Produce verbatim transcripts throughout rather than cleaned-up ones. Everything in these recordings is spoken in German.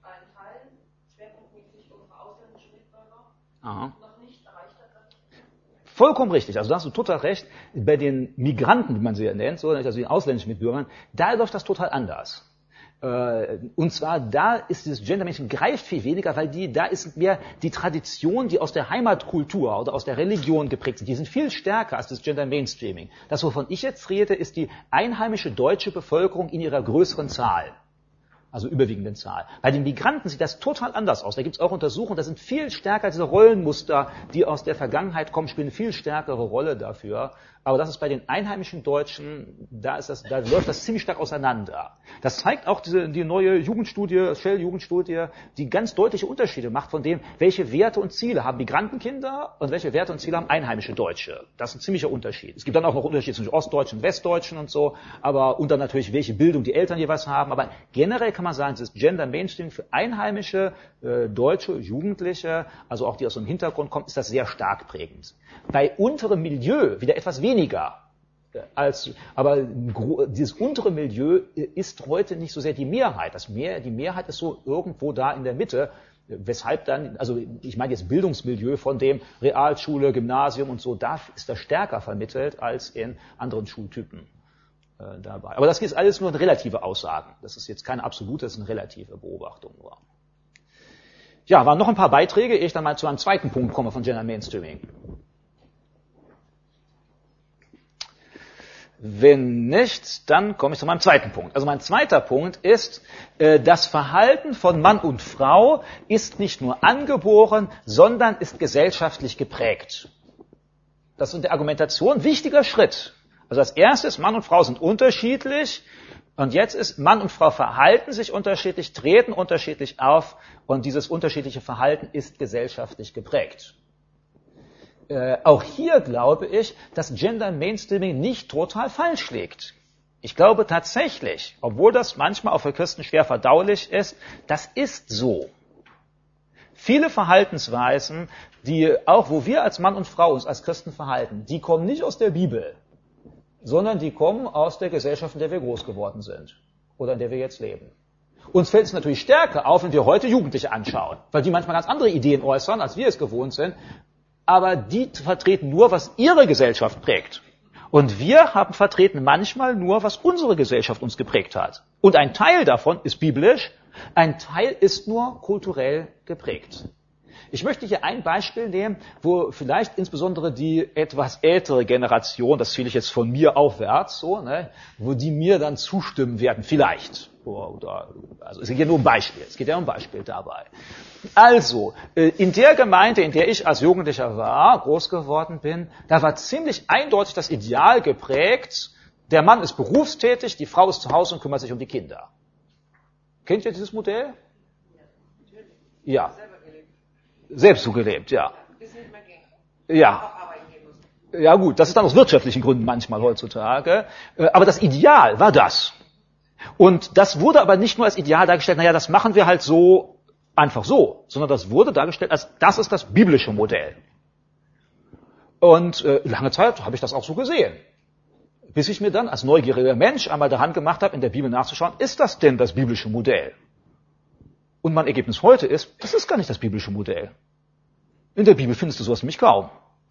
einen Teil, schwerpunktmäßig unsere ausländischen Mitbürger, Aha. noch nicht erreicht hat. Vollkommen richtig. Also da hast du total recht. Bei den Migranten, wie man sie ja nennt, so, also den ausländischen Mitbürgern, da läuft das total anders. Und zwar, da ist dieses Gender-Mainstream greift viel weniger, weil die, da ist mehr die Tradition, die aus der Heimatkultur oder aus der Religion geprägt sind. Die sind viel stärker als das Gender-Mainstreaming. Das, wovon ich jetzt rede, ist die einheimische deutsche Bevölkerung in ihrer größeren Zahl. Also überwiegenden Zahl. Bei den Migranten sieht das total anders aus. Da gibt es auch Untersuchungen, da sind viel stärker diese Rollenmuster, die aus der Vergangenheit kommen, spielen eine viel stärkere Rolle dafür. Aber das ist bei den einheimischen Deutschen, da ist das, da läuft das ziemlich stark auseinander. Das zeigt auch diese, die neue Jugendstudie, Shell-Jugendstudie, die ganz deutliche Unterschiede macht von dem, welche Werte und Ziele haben Migrantenkinder und welche Werte und Ziele haben einheimische Deutsche. Das ist ein ziemlicher Unterschied. Es gibt dann auch noch Unterschiede zwischen Ostdeutschen und Westdeutschen und so, aber, und dann natürlich, welche Bildung die Eltern jeweils haben. Aber generell kann man sagen, das Gender Mainstream für einheimische äh, deutsche Jugendliche, also auch die aus so einem Hintergrund kommen, ist das sehr stark prägend. Bei unterem Milieu wieder etwas weniger. Als, aber dieses untere Milieu ist heute nicht so sehr die Mehrheit. Das Mehr, die Mehrheit ist so irgendwo da in der Mitte, weshalb dann, also ich meine jetzt Bildungsmilieu von dem Realschule, Gymnasium und so, da ist das stärker vermittelt als in anderen Schultypen äh, dabei. Aber das ist alles nur relative Aussagen. Das ist jetzt keine absolute, das ist eine relative Beobachtung nur. Ja, waren noch ein paar Beiträge, ehe ich dann mal zu einem zweiten Punkt komme von Gender Mainstreaming. Wenn nicht, dann komme ich zu meinem zweiten Punkt. Also mein zweiter Punkt ist, das Verhalten von Mann und Frau ist nicht nur angeboren, sondern ist gesellschaftlich geprägt. Das ist in der Argumentation ein wichtiger Schritt. Also als erstes, Mann und Frau sind unterschiedlich und jetzt ist, Mann und Frau verhalten sich unterschiedlich, treten unterschiedlich auf und dieses unterschiedliche Verhalten ist gesellschaftlich geprägt. Äh, auch hier glaube ich, dass Gender Mainstreaming nicht total falsch liegt. Ich glaube tatsächlich, obwohl das manchmal auch für Christen schwer verdaulich ist, das ist so. Viele Verhaltensweisen, die auch, wo wir als Mann und Frau uns als Christen verhalten, die kommen nicht aus der Bibel, sondern die kommen aus der Gesellschaft, in der wir groß geworden sind oder in der wir jetzt leben. Uns fällt es natürlich stärker auf, wenn wir heute Jugendliche anschauen, weil die manchmal ganz andere Ideen äußern, als wir es gewohnt sind. Aber die vertreten nur, was ihre Gesellschaft prägt. Und wir haben vertreten manchmal nur, was unsere Gesellschaft uns geprägt hat. Und ein Teil davon ist biblisch, ein Teil ist nur kulturell geprägt. Ich möchte hier ein Beispiel nehmen, wo vielleicht insbesondere die etwas ältere Generation, das zähle ich jetzt von mir aufwärts, so, ne, wo die mir dann zustimmen werden, vielleicht. Oder, also es geht ja nur um Beispiel, es geht ja um ein Beispiel dabei. Also, in der Gemeinde, in der ich als Jugendlicher war, groß geworden bin, da war ziemlich eindeutig das Ideal geprägt, der Mann ist berufstätig, die Frau ist zu Hause und kümmert sich um die Kinder. Kennt ihr dieses Modell? Ja. Selbst so gelebt, ja. Ja. Ja gut, das ist dann aus wirtschaftlichen Gründen manchmal heutzutage. Aber das Ideal war das. Und das wurde aber nicht nur als Ideal dargestellt, naja, das machen wir halt so, einfach so, sondern das wurde dargestellt als, das ist das biblische Modell. Und äh, lange Zeit habe ich das auch so gesehen. Bis ich mir dann als neugieriger Mensch einmal daran gemacht habe, in der Bibel nachzuschauen, ist das denn das biblische Modell? Und mein Ergebnis heute ist, das ist gar nicht das biblische Modell. In der Bibel findest du sowas nämlich kaum.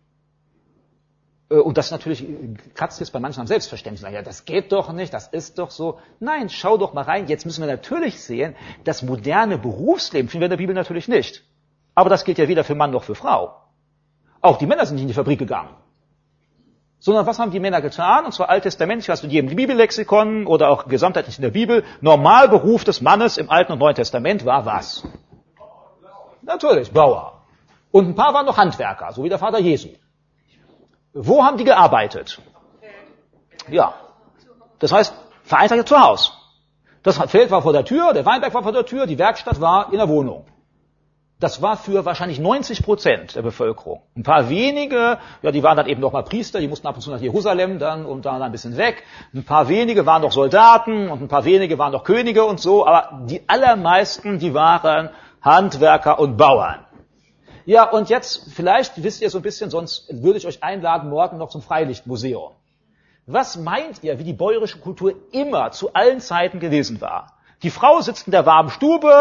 Und das natürlich kratzt jetzt bei manchen am Selbstverständnis. Ja, das geht doch nicht, das ist doch so. Nein, schau doch mal rein. Jetzt müssen wir natürlich sehen, das moderne Berufsleben finden wir in der Bibel natürlich nicht. Aber das gilt ja weder für Mann noch für Frau. Auch die Männer sind nicht in die Fabrik gegangen. Sondern was haben die Männer getan? Und zwar alttestamentlich, hast du in jedem Bibellexikon oder auch gesamtheitlich in der Bibel, Normalberuf des Mannes im Alten und Neuen Testament war was? Natürlich, Bauer. Und ein paar waren noch Handwerker, so wie der Vater Jesu. Wo haben die gearbeitet? Ja. Das heißt, vereinfacht zu Hause. Das Feld war vor der Tür, der Weinberg war vor der Tür, die Werkstatt war in der Wohnung. Das war für wahrscheinlich neunzig Prozent der Bevölkerung. Ein paar wenige, ja, die waren dann eben noch mal Priester, die mussten ab und zu nach Jerusalem dann und dann ein bisschen weg. Ein paar wenige waren noch Soldaten und ein paar wenige waren noch Könige und so, aber die allermeisten, die waren Handwerker und Bauern. Ja, und jetzt, vielleicht wisst ihr so ein bisschen, sonst würde ich euch einladen, morgen noch zum Freilichtmuseum. Was meint ihr, wie die bäuerische Kultur immer zu allen Zeiten gewesen war? Die Frau sitzt in der warmen Stube,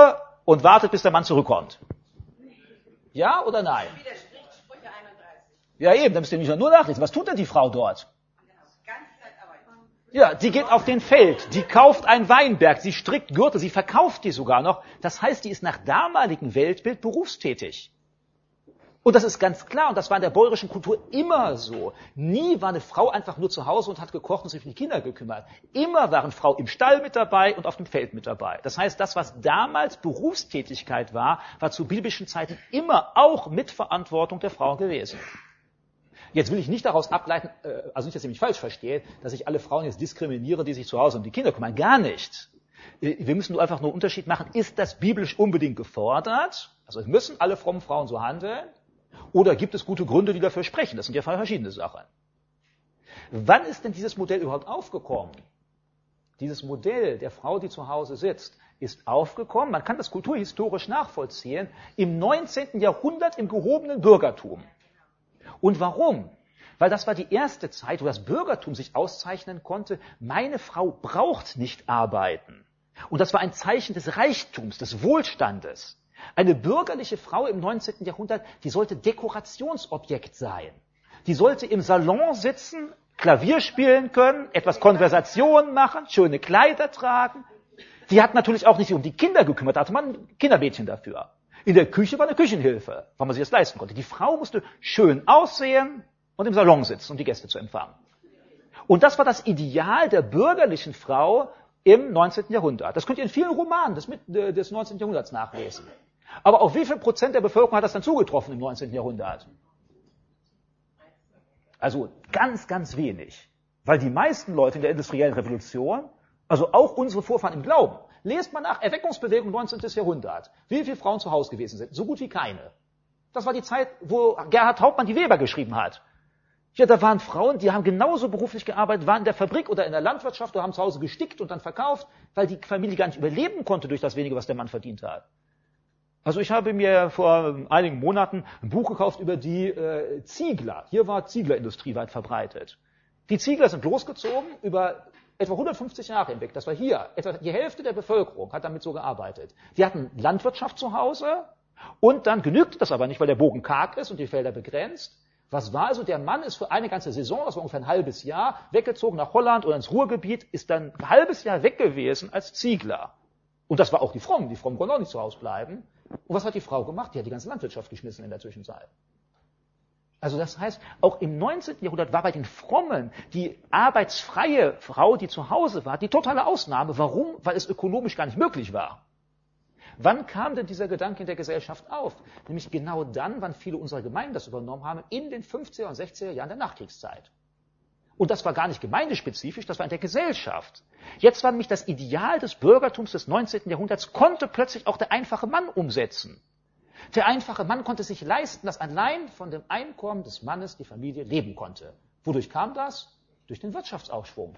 und wartet, bis der Mann zurückkommt. Ja oder nein? Widerspricht Sprüche einunddreißig. Ja eben, da müsst ihr nicht nur nachlesen. Was tut denn die Frau dort? Ganze Zeit arbeiten. Ja, die geht auf den Feld, die kauft einen Weinberg, sie strickt Gürtel, sie verkauft die sogar noch. Das heißt, die ist nach damaligem Weltbild berufstätig. Und das ist ganz klar, und das war in der bäuerischen Kultur immer so. Nie war eine Frau einfach nur zu Hause und hat gekocht und sich um die Kinder gekümmert. Immer waren Frauen im Stall mit dabei und auf dem Feld mit dabei. Das heißt, das, was damals Berufstätigkeit war, war zu biblischen Zeiten immer auch Mitverantwortung der Frau gewesen. Jetzt will ich nicht daraus ableiten, also nicht, dass ihr mich falsch versteht, dass ich alle Frauen jetzt diskriminiere, die sich zu Hause um die Kinder kümmern. Gar nicht. Wir müssen nur einfach nur einen Unterschied machen. Ist das biblisch unbedingt gefordert? Also müssen alle frommen Frauen so handeln? Oder gibt es gute Gründe, die dafür sprechen? Das sind ja verschiedene Sachen. Wann ist denn dieses Modell überhaupt aufgekommen? Dieses Modell der Frau, die zu Hause sitzt, ist aufgekommen, man kann das kulturhistorisch nachvollziehen, im neunzehnten Jahrhundert im gehobenen Bürgertum. Und warum? Weil das war die erste Zeit, wo das Bürgertum sich auszeichnen konnte, meine Frau braucht nicht arbeiten. Und das war ein Zeichen des Reichtums, des Wohlstandes. Eine bürgerliche Frau im neunzehnten Jahrhundert, die sollte Dekorationsobjekt sein. Die sollte im Salon sitzen, Klavier spielen können, etwas Konversation machen, schöne Kleider tragen. Die hat natürlich auch nicht sich um die Kinder gekümmert, da hatte man ein Kindermädchen dafür. In der Küche war eine Küchenhilfe, weil man sich das leisten konnte. Die Frau musste schön aussehen und im Salon sitzen, um die Gäste zu empfangen. Und das war das Ideal der bürgerlichen Frau im neunzehnten Jahrhundert. Das könnt ihr in vielen Romanen des, des neunzehnten Jahrhunderts nachlesen. Aber auf wie viel Prozent der Bevölkerung hat das dann zugetroffen im neunzehnten Jahrhundert? Also ganz, ganz wenig. Weil die meisten Leute in der industriellen Revolution, also auch unsere Vorfahren im Glauben, lest mal nach, Erweckungsbewegung neunzehnten Jahrhundert, wie viele Frauen zu Hause gewesen sind? So gut wie keine. Das war die Zeit, wo Gerhard Hauptmann die Weber geschrieben hat. Ja, da waren Frauen, die haben genauso beruflich gearbeitet, waren in der Fabrik oder in der Landwirtschaft oder haben zu Hause gestickt und dann verkauft, weil die Familie gar nicht überleben konnte durch das wenige, was der Mann verdient hat. Also ich habe mir vor einigen Monaten ein Buch gekauft über die äh, Ziegler. Hier war Zieglerindustrie weit verbreitet. Die Ziegler sind losgezogen über etwa hundertfünfzig Jahre hinweg. Das war hier. Etwa die Hälfte der Bevölkerung hat damit so gearbeitet. Die hatten Landwirtschaft zu Hause und dann genügte das aber nicht, weil der Bogen karg ist und die Felder begrenzt. Was war also? Der Mann ist für eine ganze Saison, das war ungefähr ein halbes Jahr, weggezogen nach Holland oder ins Ruhrgebiet, ist dann ein halbes Jahr weg gewesen als Ziegler. Und das war auch die Frommen. Die Frommen konnten auch nicht zu Hause bleiben. Und was hat die Frau gemacht? Die hat die ganze Landwirtschaft geschmissen in der Zwischenzeit. Also das heißt, auch im neunzehnten Jahrhundert war bei den Frommen die arbeitsfreie Frau, die zu Hause war, die totale Ausnahme. Warum? Weil es ökonomisch gar nicht möglich war. Wann kam denn dieser Gedanke in der Gesellschaft auf? Nämlich genau dann, wann viele unserer Gemeinden das übernommen haben, in den fünfziger und sechziger Jahren der Nachkriegszeit. Und das war gar nicht gemeindespezifisch, das war in der Gesellschaft. Jetzt war nämlich das Ideal des Bürgertums des neunzehnten Jahrhunderts, konnte plötzlich auch der einfache Mann umsetzen. Der einfache Mann konnte sich leisten, dass allein von dem Einkommen des Mannes die Familie leben konnte. Wodurch kam das? Durch den Wirtschaftsaufschwung.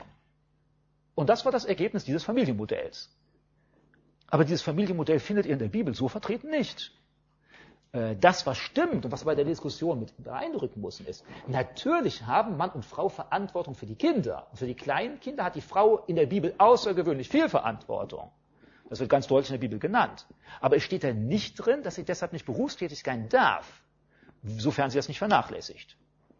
Und das war das Ergebnis dieses Familienmodells. Aber dieses Familienmodell findet ihr in der Bibel so vertreten nicht. Das, was stimmt und was bei der Diskussion mit beeindrucken muss, ist, natürlich haben Mann und Frau Verantwortung für die Kinder. Und für die kleinen Kinder hat die Frau in der Bibel außergewöhnlich viel Verantwortung. Das wird ganz deutlich in der Bibel genannt. Aber es steht da nicht drin, dass sie deshalb nicht berufstätig sein darf, sofern sie das nicht vernachlässigt.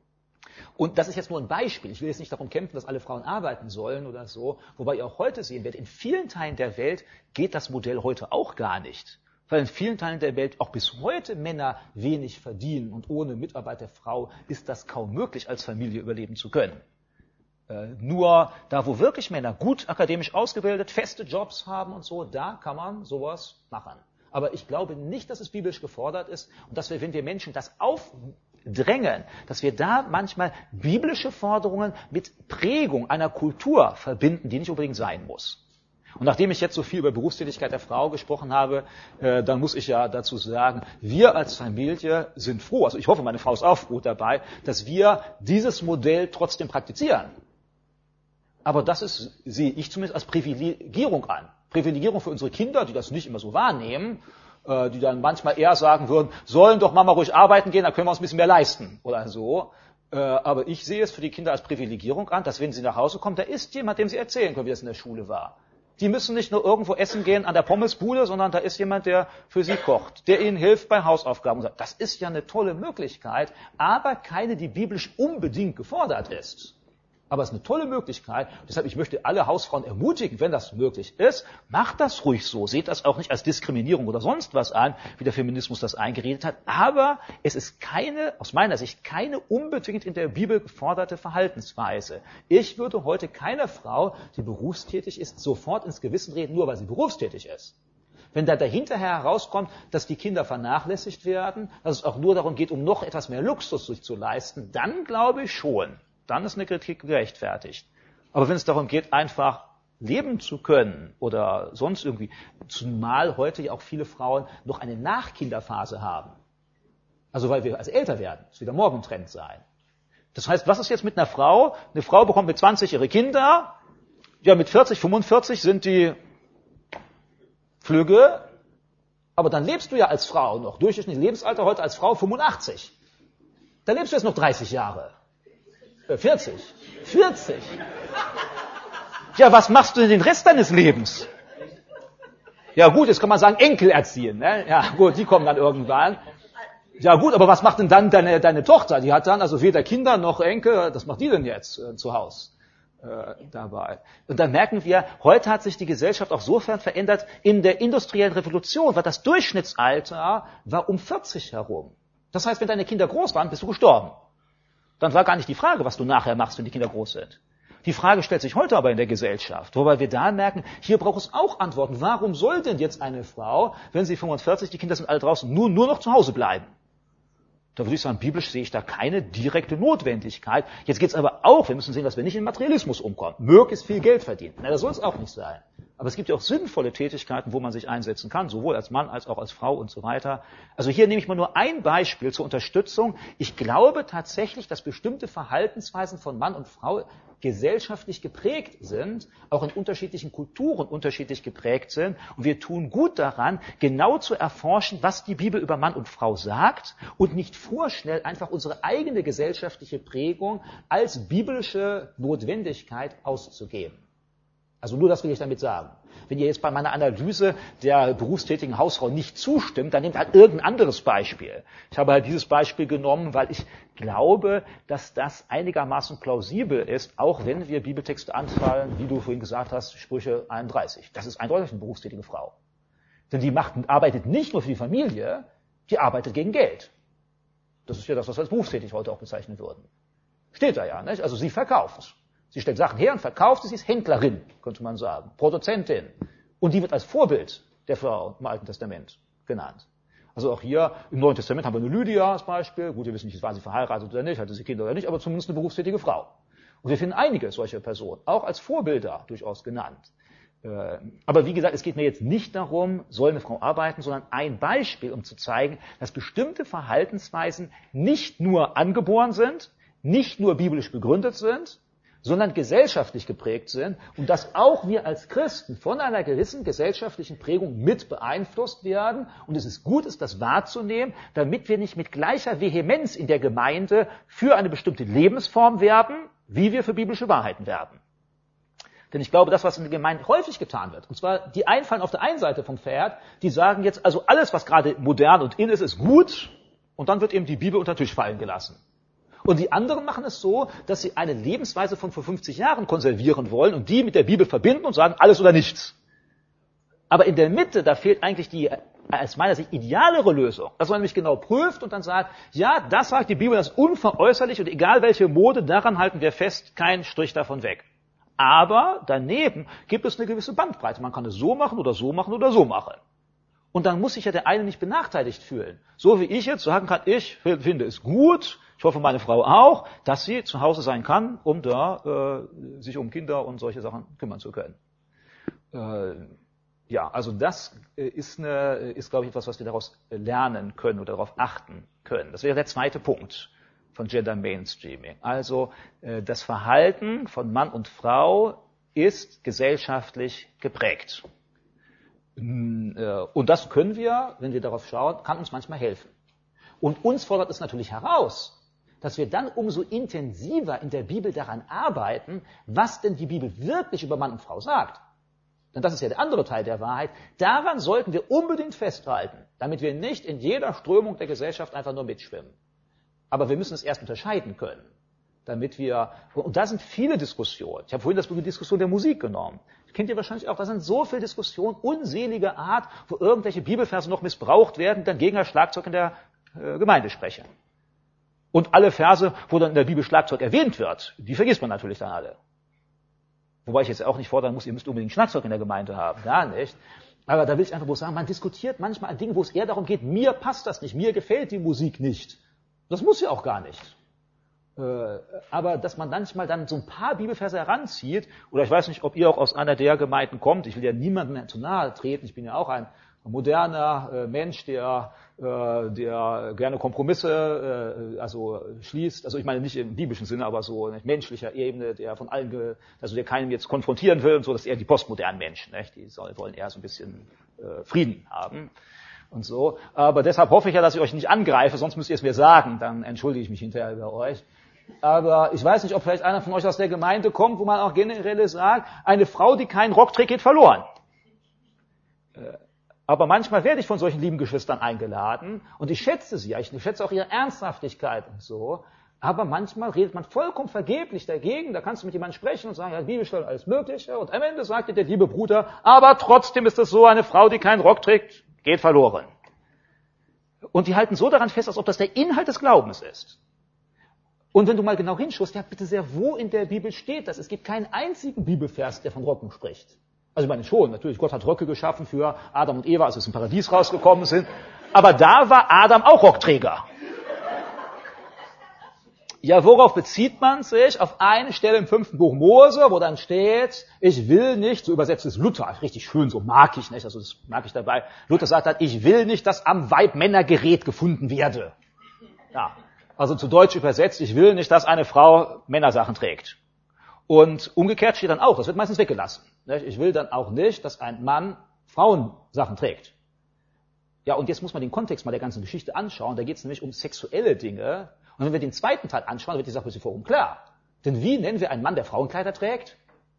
Und das ist jetzt nur ein Beispiel. Ich will jetzt nicht darum kämpfen, dass alle Frauen arbeiten sollen oder so. Wobei ihr auch heute sehen werdet, in vielen Teilen der Welt geht das Modell heute auch gar nicht. Weil in vielen Teilen der Welt auch bis heute Männer wenig verdienen und ohne Mitarbeit der Frau ist das kaum möglich, als Familie überleben zu können. Äh, nur da, wo wirklich Männer gut akademisch ausgebildet, feste Jobs haben und so, da kann man sowas machen. Aber ich glaube nicht, dass es biblisch gefordert ist und dass wir, wenn wir Menschen das aufdrängen, dass wir da manchmal biblische Forderungen mit Prägung einer Kultur verbinden, die nicht unbedingt sein muss. Und nachdem ich jetzt so viel über Berufstätigkeit der Frau gesprochen habe, äh, dann muss ich ja dazu sagen, wir als Familie sind froh, also ich hoffe, meine Frau ist auch froh dabei, dass wir dieses Modell trotzdem praktizieren. Aber das ist, sehe ich zumindest als Privilegierung an. Privilegierung für unsere Kinder, die das nicht immer so wahrnehmen, äh, die dann manchmal eher sagen würden, sollen doch Mama ruhig arbeiten gehen, dann können wir uns ein bisschen mehr leisten oder so. Äh, aber ich sehe es für die Kinder als Privilegierung an, dass wenn sie nach Hause kommen, da ist jemand, dem sie erzählen können, wie das in der Schule war. Die müssen nicht nur irgendwo essen gehen an der Pommesbude, sondern da ist jemand, der für sie kocht, der ihnen hilft bei Hausaufgaben. Das ist ja eine tolle Möglichkeit, aber keine, die biblisch unbedingt gefordert ist. Aber es ist eine tolle Möglichkeit. Deshalb, ich möchte alle Hausfrauen ermutigen, wenn das möglich ist, macht das ruhig so. Seht das auch nicht als Diskriminierung oder sonst was an, wie der Feminismus das eingeredet hat. Aber es ist keine, aus meiner Sicht, keine unbedingt in der Bibel geforderte Verhaltensweise. Ich würde heute keiner Frau, die berufstätig ist, sofort ins Gewissen reden, nur weil sie berufstätig ist. Wenn da dahinterher herauskommt, dass die Kinder vernachlässigt werden, dass es auch nur darum geht, um noch etwas mehr Luxus sich zu leisten, dann glaube ich schon. Dann ist eine Kritik gerechtfertigt. Aber wenn es darum geht, einfach leben zu können oder sonst irgendwie, zumal heute ja auch viele Frauen noch eine Nachkinderphase haben. Also weil wir als älter werden, das wird der Morgentrend sein. Das heißt, was ist jetzt mit einer Frau? Eine Frau bekommt mit zwanzig ihre Kinder, ja mit vierzig, fünfundvierzig sind die Flügge, aber dann lebst du ja als Frau noch, durchschnittliches Lebensalter heute als Frau fünfundachtzig. Dann lebst du jetzt noch dreißig Jahre. vierzig. vierzig. Ja, was machst du denn den Rest deines Lebens? Ja gut, jetzt kann man sagen, Enkel erziehen. Ne? Ja gut, die kommen dann irgendwann. Ja gut, aber was macht denn dann deine, deine Tochter? Die hat dann also weder Kinder noch Enkel. Was macht die denn jetzt äh, zu Hause äh, dabei? Und dann merken wir, heute hat sich die Gesellschaft auch sofern verändert, in der industriellen Revolution war das Durchschnittsalter war um vierzig herum. Das heißt, wenn deine Kinder groß waren, bist du gestorben. Dann war gar nicht die Frage, was du nachher machst, wenn die Kinder groß sind. Die Frage stellt sich heute aber in der Gesellschaft, wobei wir da merken, hier braucht es auch Antworten. Warum soll denn jetzt eine Frau, wenn sie fünfundvierzig, die Kinder sind alle draußen, nur, nur noch zu Hause bleiben? Da würde ich sagen, biblisch sehe ich da keine direkte Notwendigkeit. Jetzt geht es aber auch, wir müssen sehen, dass wir nicht in Materialismus umkommen. Möglichst viel Geld verdienen. Na, das soll es auch nicht sein. Aber es gibt ja auch sinnvolle Tätigkeiten, wo man sich einsetzen kann, sowohl als Mann als auch als Frau und so weiter. Also hier nehme ich mal nur ein Beispiel zur Unterstützung. Ich glaube tatsächlich, dass bestimmte Verhaltensweisen von Mann und Frau gesellschaftlich geprägt sind, auch in unterschiedlichen Kulturen unterschiedlich geprägt sind. Und wir tun gut daran, genau zu erforschen, was die Bibel über Mann und Frau sagt und nicht vorschnell einfach unsere eigene gesellschaftliche Prägung als biblische Notwendigkeit auszugeben. Also nur das will ich damit sagen. Wenn ihr jetzt bei meiner Analyse der berufstätigen Hausfrau nicht zustimmt, dann nehmt halt irgendein anderes Beispiel. Ich habe halt dieses Beispiel genommen, weil ich glaube, dass das einigermaßen plausibel ist, auch wenn wir Bibeltexte anfallen, wie du vorhin gesagt hast, Sprüche einunddreißig. Das ist eindeutig eine berufstätige Frau. Denn die macht, arbeitet nicht nur für die Familie, die arbeitet gegen Geld. Das ist ja das, was wir als berufstätig heute auch bezeichnen würden. Steht da ja, nicht? Also sie verkauft. Sie stellt Sachen her und verkauft, sie ist Händlerin, könnte man sagen, Produzentin. Und die wird als Vorbild der Frau im Alten Testament genannt. Also auch hier im Neuen Testament haben wir eine Lydia als Beispiel. Gut, wir wissen nicht, war sie verheiratet oder nicht, hatte sie Kinder oder nicht, aber zumindest eine berufstätige Frau. Und wir finden einige solcher Personen, auch als Vorbilder durchaus genannt. Aber wie gesagt, es geht mir jetzt nicht darum, soll eine Frau arbeiten, sondern ein Beispiel, um zu zeigen, dass bestimmte Verhaltensweisen nicht nur angeboren sind, nicht nur biblisch begründet sind, sondern gesellschaftlich geprägt sind und dass auch wir als Christen von einer gewissen gesellschaftlichen Prägung mit beeinflusst werden und es ist gut, ist das wahrzunehmen, damit wir nicht mit gleicher Vehemenz in der Gemeinde für eine bestimmte Lebensform werben, wie wir für biblische Wahrheiten werben. Denn ich glaube, das, was in der Gemeinde häufig getan wird, und zwar die einen fallen auf der einen Seite vom Pferd, die sagen jetzt, also alles, was gerade modern und in ist, ist gut und dann wird eben die Bibel unter den Tisch fallen gelassen. Und die anderen machen es so, dass sie eine Lebensweise von vor fünfzig Jahren konservieren wollen und die mit der Bibel verbinden und sagen, alles oder nichts. Aber in der Mitte, da fehlt eigentlich die, aus meiner Sicht, idealere Lösung. Dass man nämlich genau prüft und dann sagt, ja, das sagt die Bibel, das ist unveräußerlich und egal welche Mode, daran halten wir fest, kein Strich davon weg. Aber daneben gibt es eine gewisse Bandbreite. Man kann es so machen oder so machen oder so machen. Und dann muss sich ja der eine nicht benachteiligt fühlen. So wie ich jetzt sagen kann, ich finde es gut, ich hoffe meine Frau auch, dass sie zu Hause sein kann, um da äh, sich um Kinder und solche Sachen kümmern zu können. Äh, ja, also das ist, eine, ist, glaube ich, etwas, was wir daraus lernen können oder darauf achten können. Das wäre der zweite Punkt von Gender Mainstreaming. Also äh, das Verhalten von Mann und Frau ist gesellschaftlich geprägt. Und das können wir, wenn wir darauf schauen, kann uns manchmal helfen. Und uns fordert es natürlich heraus, dass wir dann umso intensiver in der Bibel daran arbeiten, was denn die Bibel wirklich über Mann und Frau sagt. denn das ist ja der andere Teil der Wahrheit, daran sollten wir unbedingt festhalten, damit wir nicht in jeder Strömung der Gesellschaft einfach nur mitschwimmen. Aber wir müssen es erst unterscheiden können, damit wir, und da sind viele Diskussionen. Ich habe vorhin das die Diskussion der Musik genommen. Kennt ihr wahrscheinlich auch, da sind so viele Diskussionen, unselige Art, wo irgendwelche Bibelverse noch missbraucht werden, dann gegen das Schlagzeug in der äh, Gemeinde sprechen. Und alle Verse, wo dann in der Bibel Schlagzeug erwähnt wird, die vergisst man natürlich dann alle. Wobei ich jetzt auch nicht fordern muss, ihr müsst unbedingt Schlagzeug in der Gemeinde haben, gar nicht. Aber da will ich einfach bloß sagen, man diskutiert manchmal an Dingen, wo es eher darum geht, mir passt das nicht, mir gefällt die Musik nicht. Das muss ja auch gar nicht. Aber dass man manchmal dann so ein paar Bibelverse heranzieht, oder ich weiß nicht, ob ihr auch aus einer der Gemeinden kommt, ich will ja niemandem zu nahe treten, ich bin ja auch ein moderner Mensch, der, der gerne Kompromisse also schließt, also ich meine nicht im biblischen Sinne, aber so in menschlicher Ebene, der von allen, also der keinen jetzt konfrontieren will und so, das ist eher die postmodernen Menschen, nicht? Die wollen eher so ein bisschen Frieden haben. Und so. Aber deshalb hoffe ich ja, dass ich euch nicht angreife, sonst müsst ihr es mir sagen, dann entschuldige ich mich hinterher über euch. Aber ich weiß nicht, ob vielleicht einer von euch aus der Gemeinde kommt, wo man auch generell sagt, eine Frau, die keinen Rock trägt, geht verloren. Aber manchmal werde ich von solchen lieben Geschwistern eingeladen und ich schätze sie, ich schätze auch ihre Ernsthaftigkeit und so. Aber manchmal redet man vollkommen vergeblich dagegen, da kannst du mit jemandem sprechen und sagen, ja, Bibelstelle, alles Mögliche. Und am Ende sagt dir der liebe Bruder, aber trotzdem ist es so, eine Frau, die keinen Rock trägt, geht verloren. Und die halten so daran fest, als ob das der Inhalt des Glaubens ist. Und wenn du mal genau hinschaust, ja bitte sehr, wo in der Bibel steht das? Es gibt keinen einzigen Bibelvers, der von Röcken spricht. Also ich meine schon, natürlich, Gott hat Röcke geschaffen für Adam und Eva, als sie aus dem Paradies rausgekommen sind. Aber da war Adam auch Rockträger. Ja, worauf bezieht man sich? Auf eine Stelle im fünften Buch Mose, wo dann steht, ich will nicht, so übersetzt es Luther, richtig schön, so mag ich nicht, also das mag ich dabei. Luther sagt halt, ich will nicht, dass am Weib Männergerät gefunden werde. Ja, also zu Deutsch übersetzt, ich will nicht, dass eine Frau Männersachen trägt. Und umgekehrt steht dann auch, das wird meistens weggelassen. Ich will dann auch nicht, dass ein Mann Frauensachen trägt. Ja, und jetzt muss man den Kontext mal der ganzen Geschichte anschauen, da geht es nämlich um sexuelle Dinge. Und wenn wir den zweiten Teil anschauen, dann wird die Sache ein bisschen vorum klar. Denn wie nennen wir einen Mann, der Frauenkleider trägt?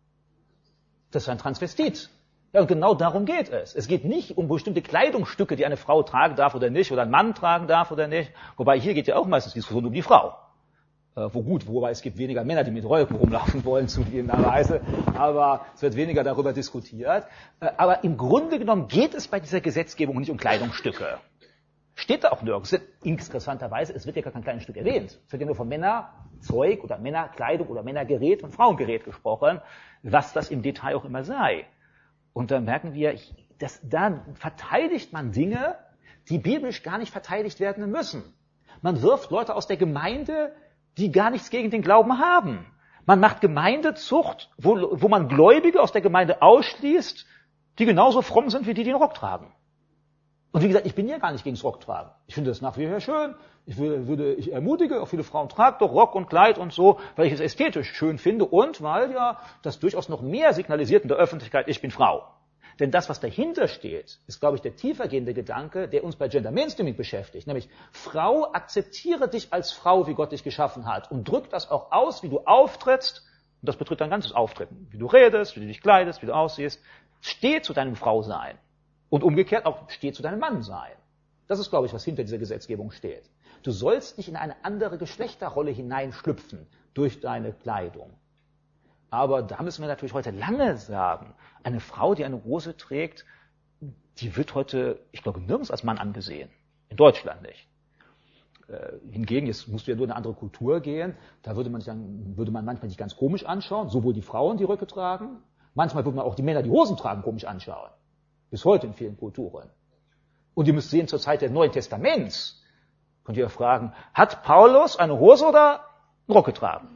Das ist ein Transvestit. Ja, und genau darum geht es. Es geht nicht um bestimmte Kleidungsstücke, die eine Frau tragen darf oder nicht, oder ein Mann tragen darf oder nicht. Wobei hier geht ja auch meistens die Diskussion um die Frau. Äh, wo gut, wobei es gibt weniger Männer, die mit Röcken rumlaufen wollen, zugegebenerweise. Aber es wird weniger darüber diskutiert. Äh, aber im Grunde genommen geht es bei dieser Gesetzgebung nicht um Kleidungsstücke. Steht da auch nirgends. Interessanterweise, es wird ja gar kein kleines Stück erwähnt. Es wird ja nur von Männerzeug oder Männerkleidung oder Männergerät und Frauengerät gesprochen, was das im Detail auch immer sei. Und dann merken wir, dass da verteidigt man Dinge, die biblisch gar nicht verteidigt werden müssen. Man wirft Leute aus der Gemeinde, die gar nichts gegen den Glauben haben. Man macht Gemeindezucht, wo, wo man Gläubige aus der Gemeinde ausschließt, die genauso fromm sind wie die, die den Rock tragen. Und wie gesagt, ich bin ja gar nicht gegen das Rocktragen. Ich finde das nach wie vor schön. Ich würde, würde, ich ermutige, auch viele Frauen tragen doch Rock und Kleid und so, weil ich es ästhetisch schön finde und weil ja das durchaus noch mehr signalisiert in der Öffentlichkeit, ich bin Frau. Denn das, was dahinter steht, ist, glaube ich, der tiefergehende Gedanke, der uns bei Gender Mainstreaming beschäftigt. Nämlich, Frau, akzeptiere dich als Frau, wie Gott dich geschaffen hat und drück das auch aus, wie du auftrittst. Und das betrifft dein ganzes Auftreten. Wie du redest, wie du dich kleidest, wie du aussiehst. Steh zu deinem Frausein. Und umgekehrt auch, steh zu deinem Mann sein. Das ist, glaube ich, was hinter dieser Gesetzgebung steht. Du sollst nicht in eine andere Geschlechterrolle hineinschlüpfen durch deine Kleidung. Aber da müssen wir natürlich heute lange sagen, eine Frau, die eine Hose trägt, die wird heute, ich glaube, nirgends als Mann angesehen. In Deutschland nicht. Äh, hingegen, jetzt musst du ja nur in eine andere Kultur gehen, da würde man, sich dann, würde man manchmal nicht ganz komisch anschauen, sowohl die Frauen, die Röcke tragen, manchmal würde man auch die Männer, die Hosen tragen, komisch anschauen. Bis heute in vielen Kulturen. Und ihr müsst sehen, zur Zeit des Neuen Testaments, könnt ihr fragen, hat Paulus eine Hose oder einen Rock getragen?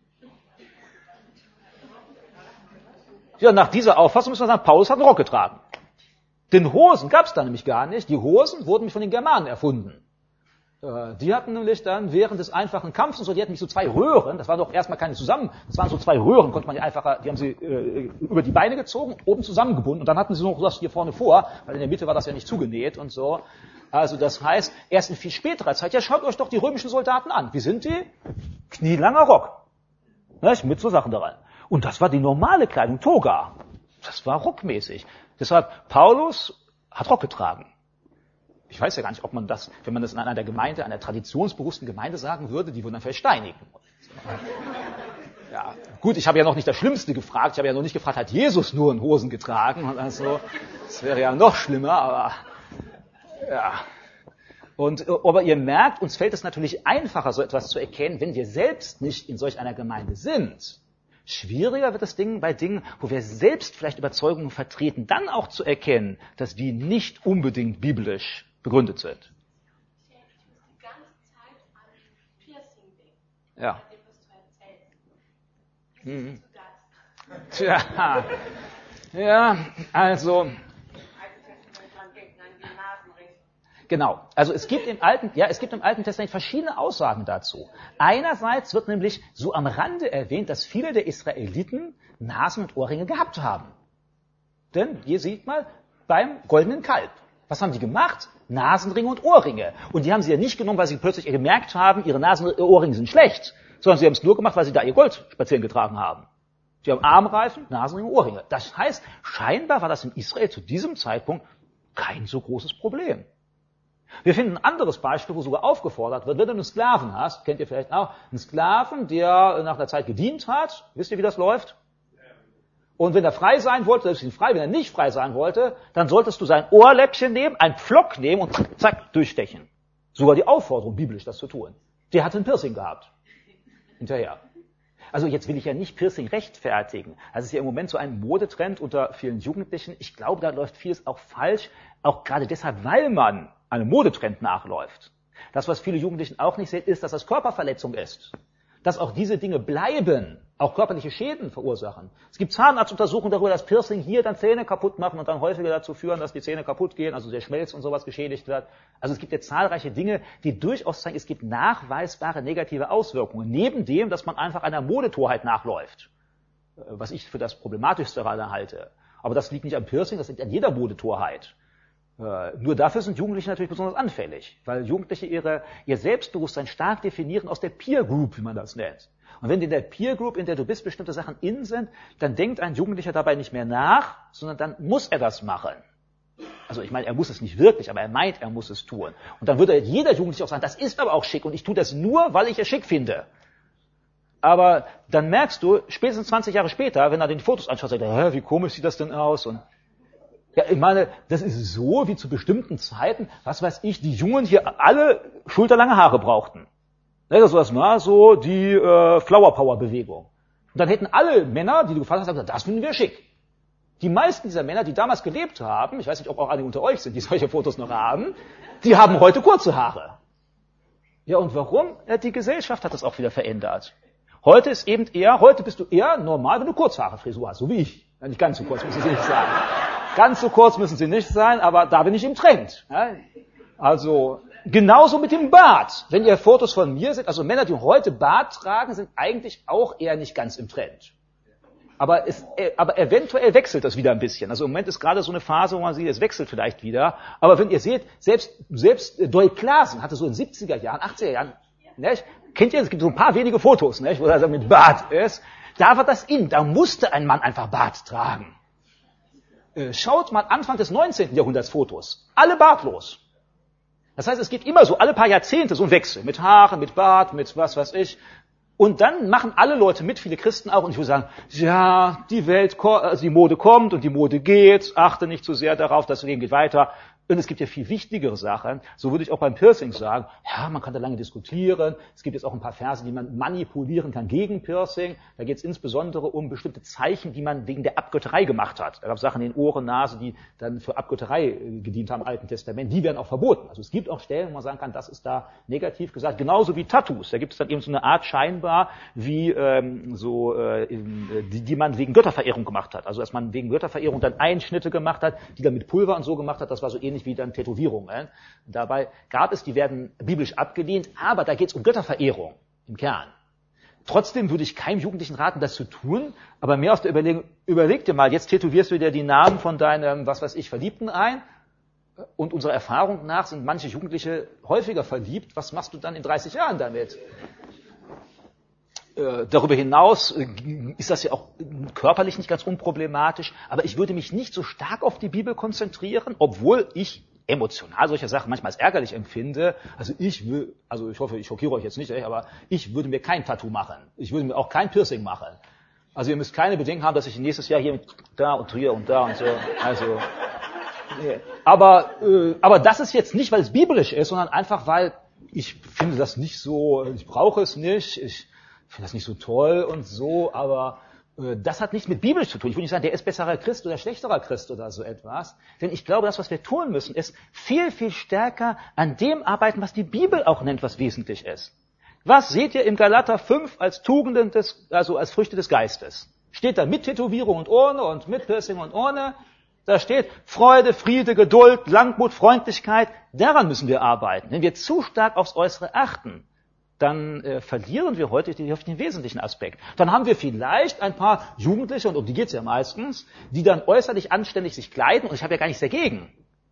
Ja, nach dieser Auffassung müssen wir sagen, Paulus hat einen Rock getragen. Denn Hosen gab es da nämlich gar nicht. Die Hosen wurden nämlich von den Germanen erfunden. Die hatten nämlich dann während des einfachen Kampfes und so, die hatten nämlich so zwei Röhren, das waren doch erstmal keine zusammen, das waren so zwei Röhren, konnte man die einfacher, die haben sie äh, über die Beine gezogen, oben zusammengebunden und dann hatten sie noch das hier vorne vor, weil in der Mitte war das ja nicht zugenäht und so. Also das heißt, erst in viel späterer Zeit, ja schaut euch doch die römischen Soldaten an. Wie sind die? Knielanger Rock. Nicht? Mit so Sachen daran. Und das war die normale Kleidung, Toga. das war rockmäßig. Deshalb, Paulus hat Rock getragen. Ich weiß ja gar nicht, ob man das, wenn man das in einer Gemeinde, einer traditionsbewussten Gemeinde sagen würde, die würden dann vielleicht steinigen. Ja, gut, ich habe ja noch nicht das Schlimmste gefragt. Ich habe ja noch nicht gefragt, hat Jesus nur in Hosen getragen? Und also, das wäre ja noch schlimmer, aber ja. Und, aber ihr merkt, uns fällt es natürlich einfacher, so etwas zu erkennen, wenn wir selbst nicht in solch einer Gemeinde sind. Schwieriger wird das Ding bei Dingen, wo wir selbst vielleicht Überzeugungen vertreten, dann auch zu erkennen, dass die nicht unbedingt biblisch begründet sind. Ich muss die ganze Zeit an Piercing denken. Ja. Wie Mhm. siehst du das? Tja, ja, also, genau. Also es gibt im Alten, ja, es gibt im Alten Testament verschiedene Aussagen dazu. Einerseits wird nämlich so am Rande erwähnt, dass viele der Israeliten Nasen und Ohrringe gehabt haben. Denn hier sieht man beim goldenen Kalb. Was haben die gemacht? Nasenringe und Ohrringe. Und die haben sie ja nicht genommen, weil sie plötzlich gemerkt haben, ihre Nasen und Ohrringe sind schlecht, sondern sie haben es nur gemacht, weil sie da ihr Gold spazieren getragen haben. Sie haben Armreifen, Nasenringe, Ohrringe. Das heißt, scheinbar war das in Israel zu diesem Zeitpunkt kein so großes Problem. Wir finden ein anderes Beispiel, wo sogar aufgefordert wird, wenn du einen Sklaven hast, kennt ihr vielleicht auch, einen Sklaven, der nach einer Zeit gedient hat. Wisst ihr, wie das läuft? Und wenn er frei sein wollte, selbst ihn frei, wenn er nicht frei sein wollte, dann solltest du sein Ohrläppchen nehmen, einen Pflock nehmen und zack, zack, durchstechen. Sogar die Aufforderung, biblisch das zu tun. Der hatte ein Piercing gehabt. Hinterher. Also jetzt will ich ja nicht Piercing rechtfertigen. Also es ist ja im Moment so ein Modetrend unter vielen Jugendlichen. Ich glaube, da läuft vieles auch falsch, auch gerade deshalb, weil man einem Modetrend nachläuft. Das, was viele Jugendlichen auch nicht sehen, ist, dass das Körperverletzung ist. Dass auch diese Dinge bleiben, auch körperliche Schäden verursachen. Es gibt Zahnarztuntersuchungen darüber, dass Piercing hier dann Zähne kaputt machen und dann häufiger dazu führen, dass die Zähne kaputt gehen, also der Schmelz und sowas geschädigt wird. Also es gibt ja zahlreiche Dinge, die durchaus zeigen, es gibt nachweisbare negative Auswirkungen. Neben dem, dass man einfach einer Modetorheit nachläuft. Was ich für das Problematischste gerade halte. Aber das liegt nicht am Piercing, das liegt an jeder Modetorheit. Äh, nur dafür sind Jugendliche natürlich besonders anfällig, weil Jugendliche ihre, ihr Selbstbewusstsein stark definieren aus der Peer Group, wie man das nennt. Und wenn in der Peer Group, in der du bist, bestimmte Sachen in sind, dann denkt ein Jugendlicher dabei nicht mehr nach, sondern dann muss er das machen. Also ich meine, er muss es nicht wirklich, aber er meint, er muss es tun. Und dann würde jeder Jugendliche auch sagen, das ist aber auch schick und ich tue das nur, weil ich es schick finde. Aber dann merkst du, spätestens zwanzig Jahre später, wenn er den Fotos anschaut, sagt er, wie komisch sieht das denn aus? Und ja, ich meine, das ist so wie zu bestimmten Zeiten, was weiß ich, die Jungen hier alle schulterlange Haare brauchten. Das war so die äh, Flower Power Bewegung. Und dann hätten alle Männer, die du gefragt hast, gesagt, das finden wir schick. Die meisten dieser Männer, die damals gelebt haben, ich weiß nicht, ob auch einige unter euch sind, die solche Fotos noch haben, die haben heute kurze Haare. Ja, und warum? Ja, die Gesellschaft hat das auch wieder verändert. Heute ist eben eher, heute bist du eher normal, wenn du Kurzhaarefrisur hast, so wie ich. Ja, nicht ganz so kurz müssen sie nicht sein. Ganz so kurz müssen sie nicht sein, aber da bin ich im Trend. Ja, also, genauso mit dem Bart. Wenn ihr Fotos von mir seht, also Männer, die heute Bart tragen, sind eigentlich auch eher nicht ganz im Trend. Aber, es, aber eventuell wechselt das wieder ein bisschen. Also im Moment ist gerade so eine Phase, wo man sieht, es wechselt vielleicht wieder. Aber wenn ihr seht, selbst, selbst Doyle Klaasen hatte so in siebziger Jahren, achtziger Jahren, nicht? Kennt ihr, es gibt so ein paar wenige Fotos, nicht? Wo er also mit Bart ist. Da war das in, da musste ein Mann einfach Bart tragen. Schaut mal Anfang des neunzehnten Jahrhunderts Fotos. Alle bartlos. Das heißt, es gibt immer so alle paar Jahrzehnte so einen Wechsel. Mit Haaren, mit Bart, mit was weiß ich. Und dann machen alle Leute mit, viele Christen auch. Und ich würde sagen, ja, die Welt, also die Mode kommt und die Mode geht. Achte nicht zu sehr darauf, das Leben geht weiter. Und es gibt ja viel wichtigere Sachen. So würde ich auch beim Piercing sagen, ja, man kann da lange diskutieren. Es gibt jetzt auch ein paar Verse, die man manipulieren kann gegen Piercing. Da geht es insbesondere um bestimmte Zeichen, die man wegen der Abgötterei gemacht hat. Da gab es Sachen in den Ohren, Nase, die dann für Abgötterei gedient haben im Alten Testament. Die werden auch verboten. Also es gibt auch Stellen, wo man sagen kann, das ist da negativ gesagt. Genauso wie Tattoos. Da gibt es dann eben so eine Art scheinbar, wie ähm, so, äh, in, die, die man wegen Götterverehrung gemacht hat. Also dass man wegen Götterverehrung dann Einschnitte gemacht hat, die dann mit Pulver und so gemacht hat. Das war so ähnlich wie dann Tätowierungen. Dabei gab es, die werden biblisch abgelehnt, aber da geht es um Götterverehrung im Kern. Trotzdem würde ich keinem Jugendlichen raten, das zu tun, aber mehr aus der Überlegung, überleg dir mal, jetzt tätowierst du dir die Namen von deinem, was weiß ich, Verliebten ein und unserer Erfahrung nach sind manche Jugendliche häufiger verliebt. Was machst du dann in dreißig Jahren damit? äh, darüber hinaus äh, ist das ja auch körperlich nicht ganz unproblematisch, aber ich würde mich nicht so stark auf die Bibel konzentrieren, obwohl ich emotional solche Sachen manchmal als ärgerlich empfinde. Also ich will, also ich hoffe, ich schockiere euch jetzt nicht, aber ich würde mir kein Tattoo machen. Ich würde mir auch kein Piercing machen. Also ihr müsst keine Bedenken haben, dass ich nächstes Jahr hier mit da und hier und da und so. Also, nee. aber, äh, aber das ist jetzt nicht, weil es biblisch ist, sondern einfach, weil ich finde das nicht so, ich brauche es nicht, ich finde das nicht so toll und so, aber äh, das hat nichts mit biblisch zu tun. Ich würde nicht sagen, der ist besserer Christ oder schlechterer Christ oder so etwas. Denn ich glaube, das, was wir tun müssen, ist viel, viel stärker an dem arbeiten, was die Bibel auch nennt, was wesentlich ist. Was seht ihr im Galater fünf als Tugenden des, also als Früchte des Geistes? Steht da mit Tätowierung und ohne und mit Piercing und ohne? Da steht Freude, Friede, Geduld, Langmut, Freundlichkeit. Daran müssen wir arbeiten. Wenn wir zu stark aufs Äußere achten, dann äh, verlieren wir heute die, auf den wesentlichen Aspekt. Dann haben wir vielleicht ein paar Jugendliche, und um die geht's ja meistens, die dann äußerlich anständig sich kleiden, und ich habe ja gar nichts dagegen.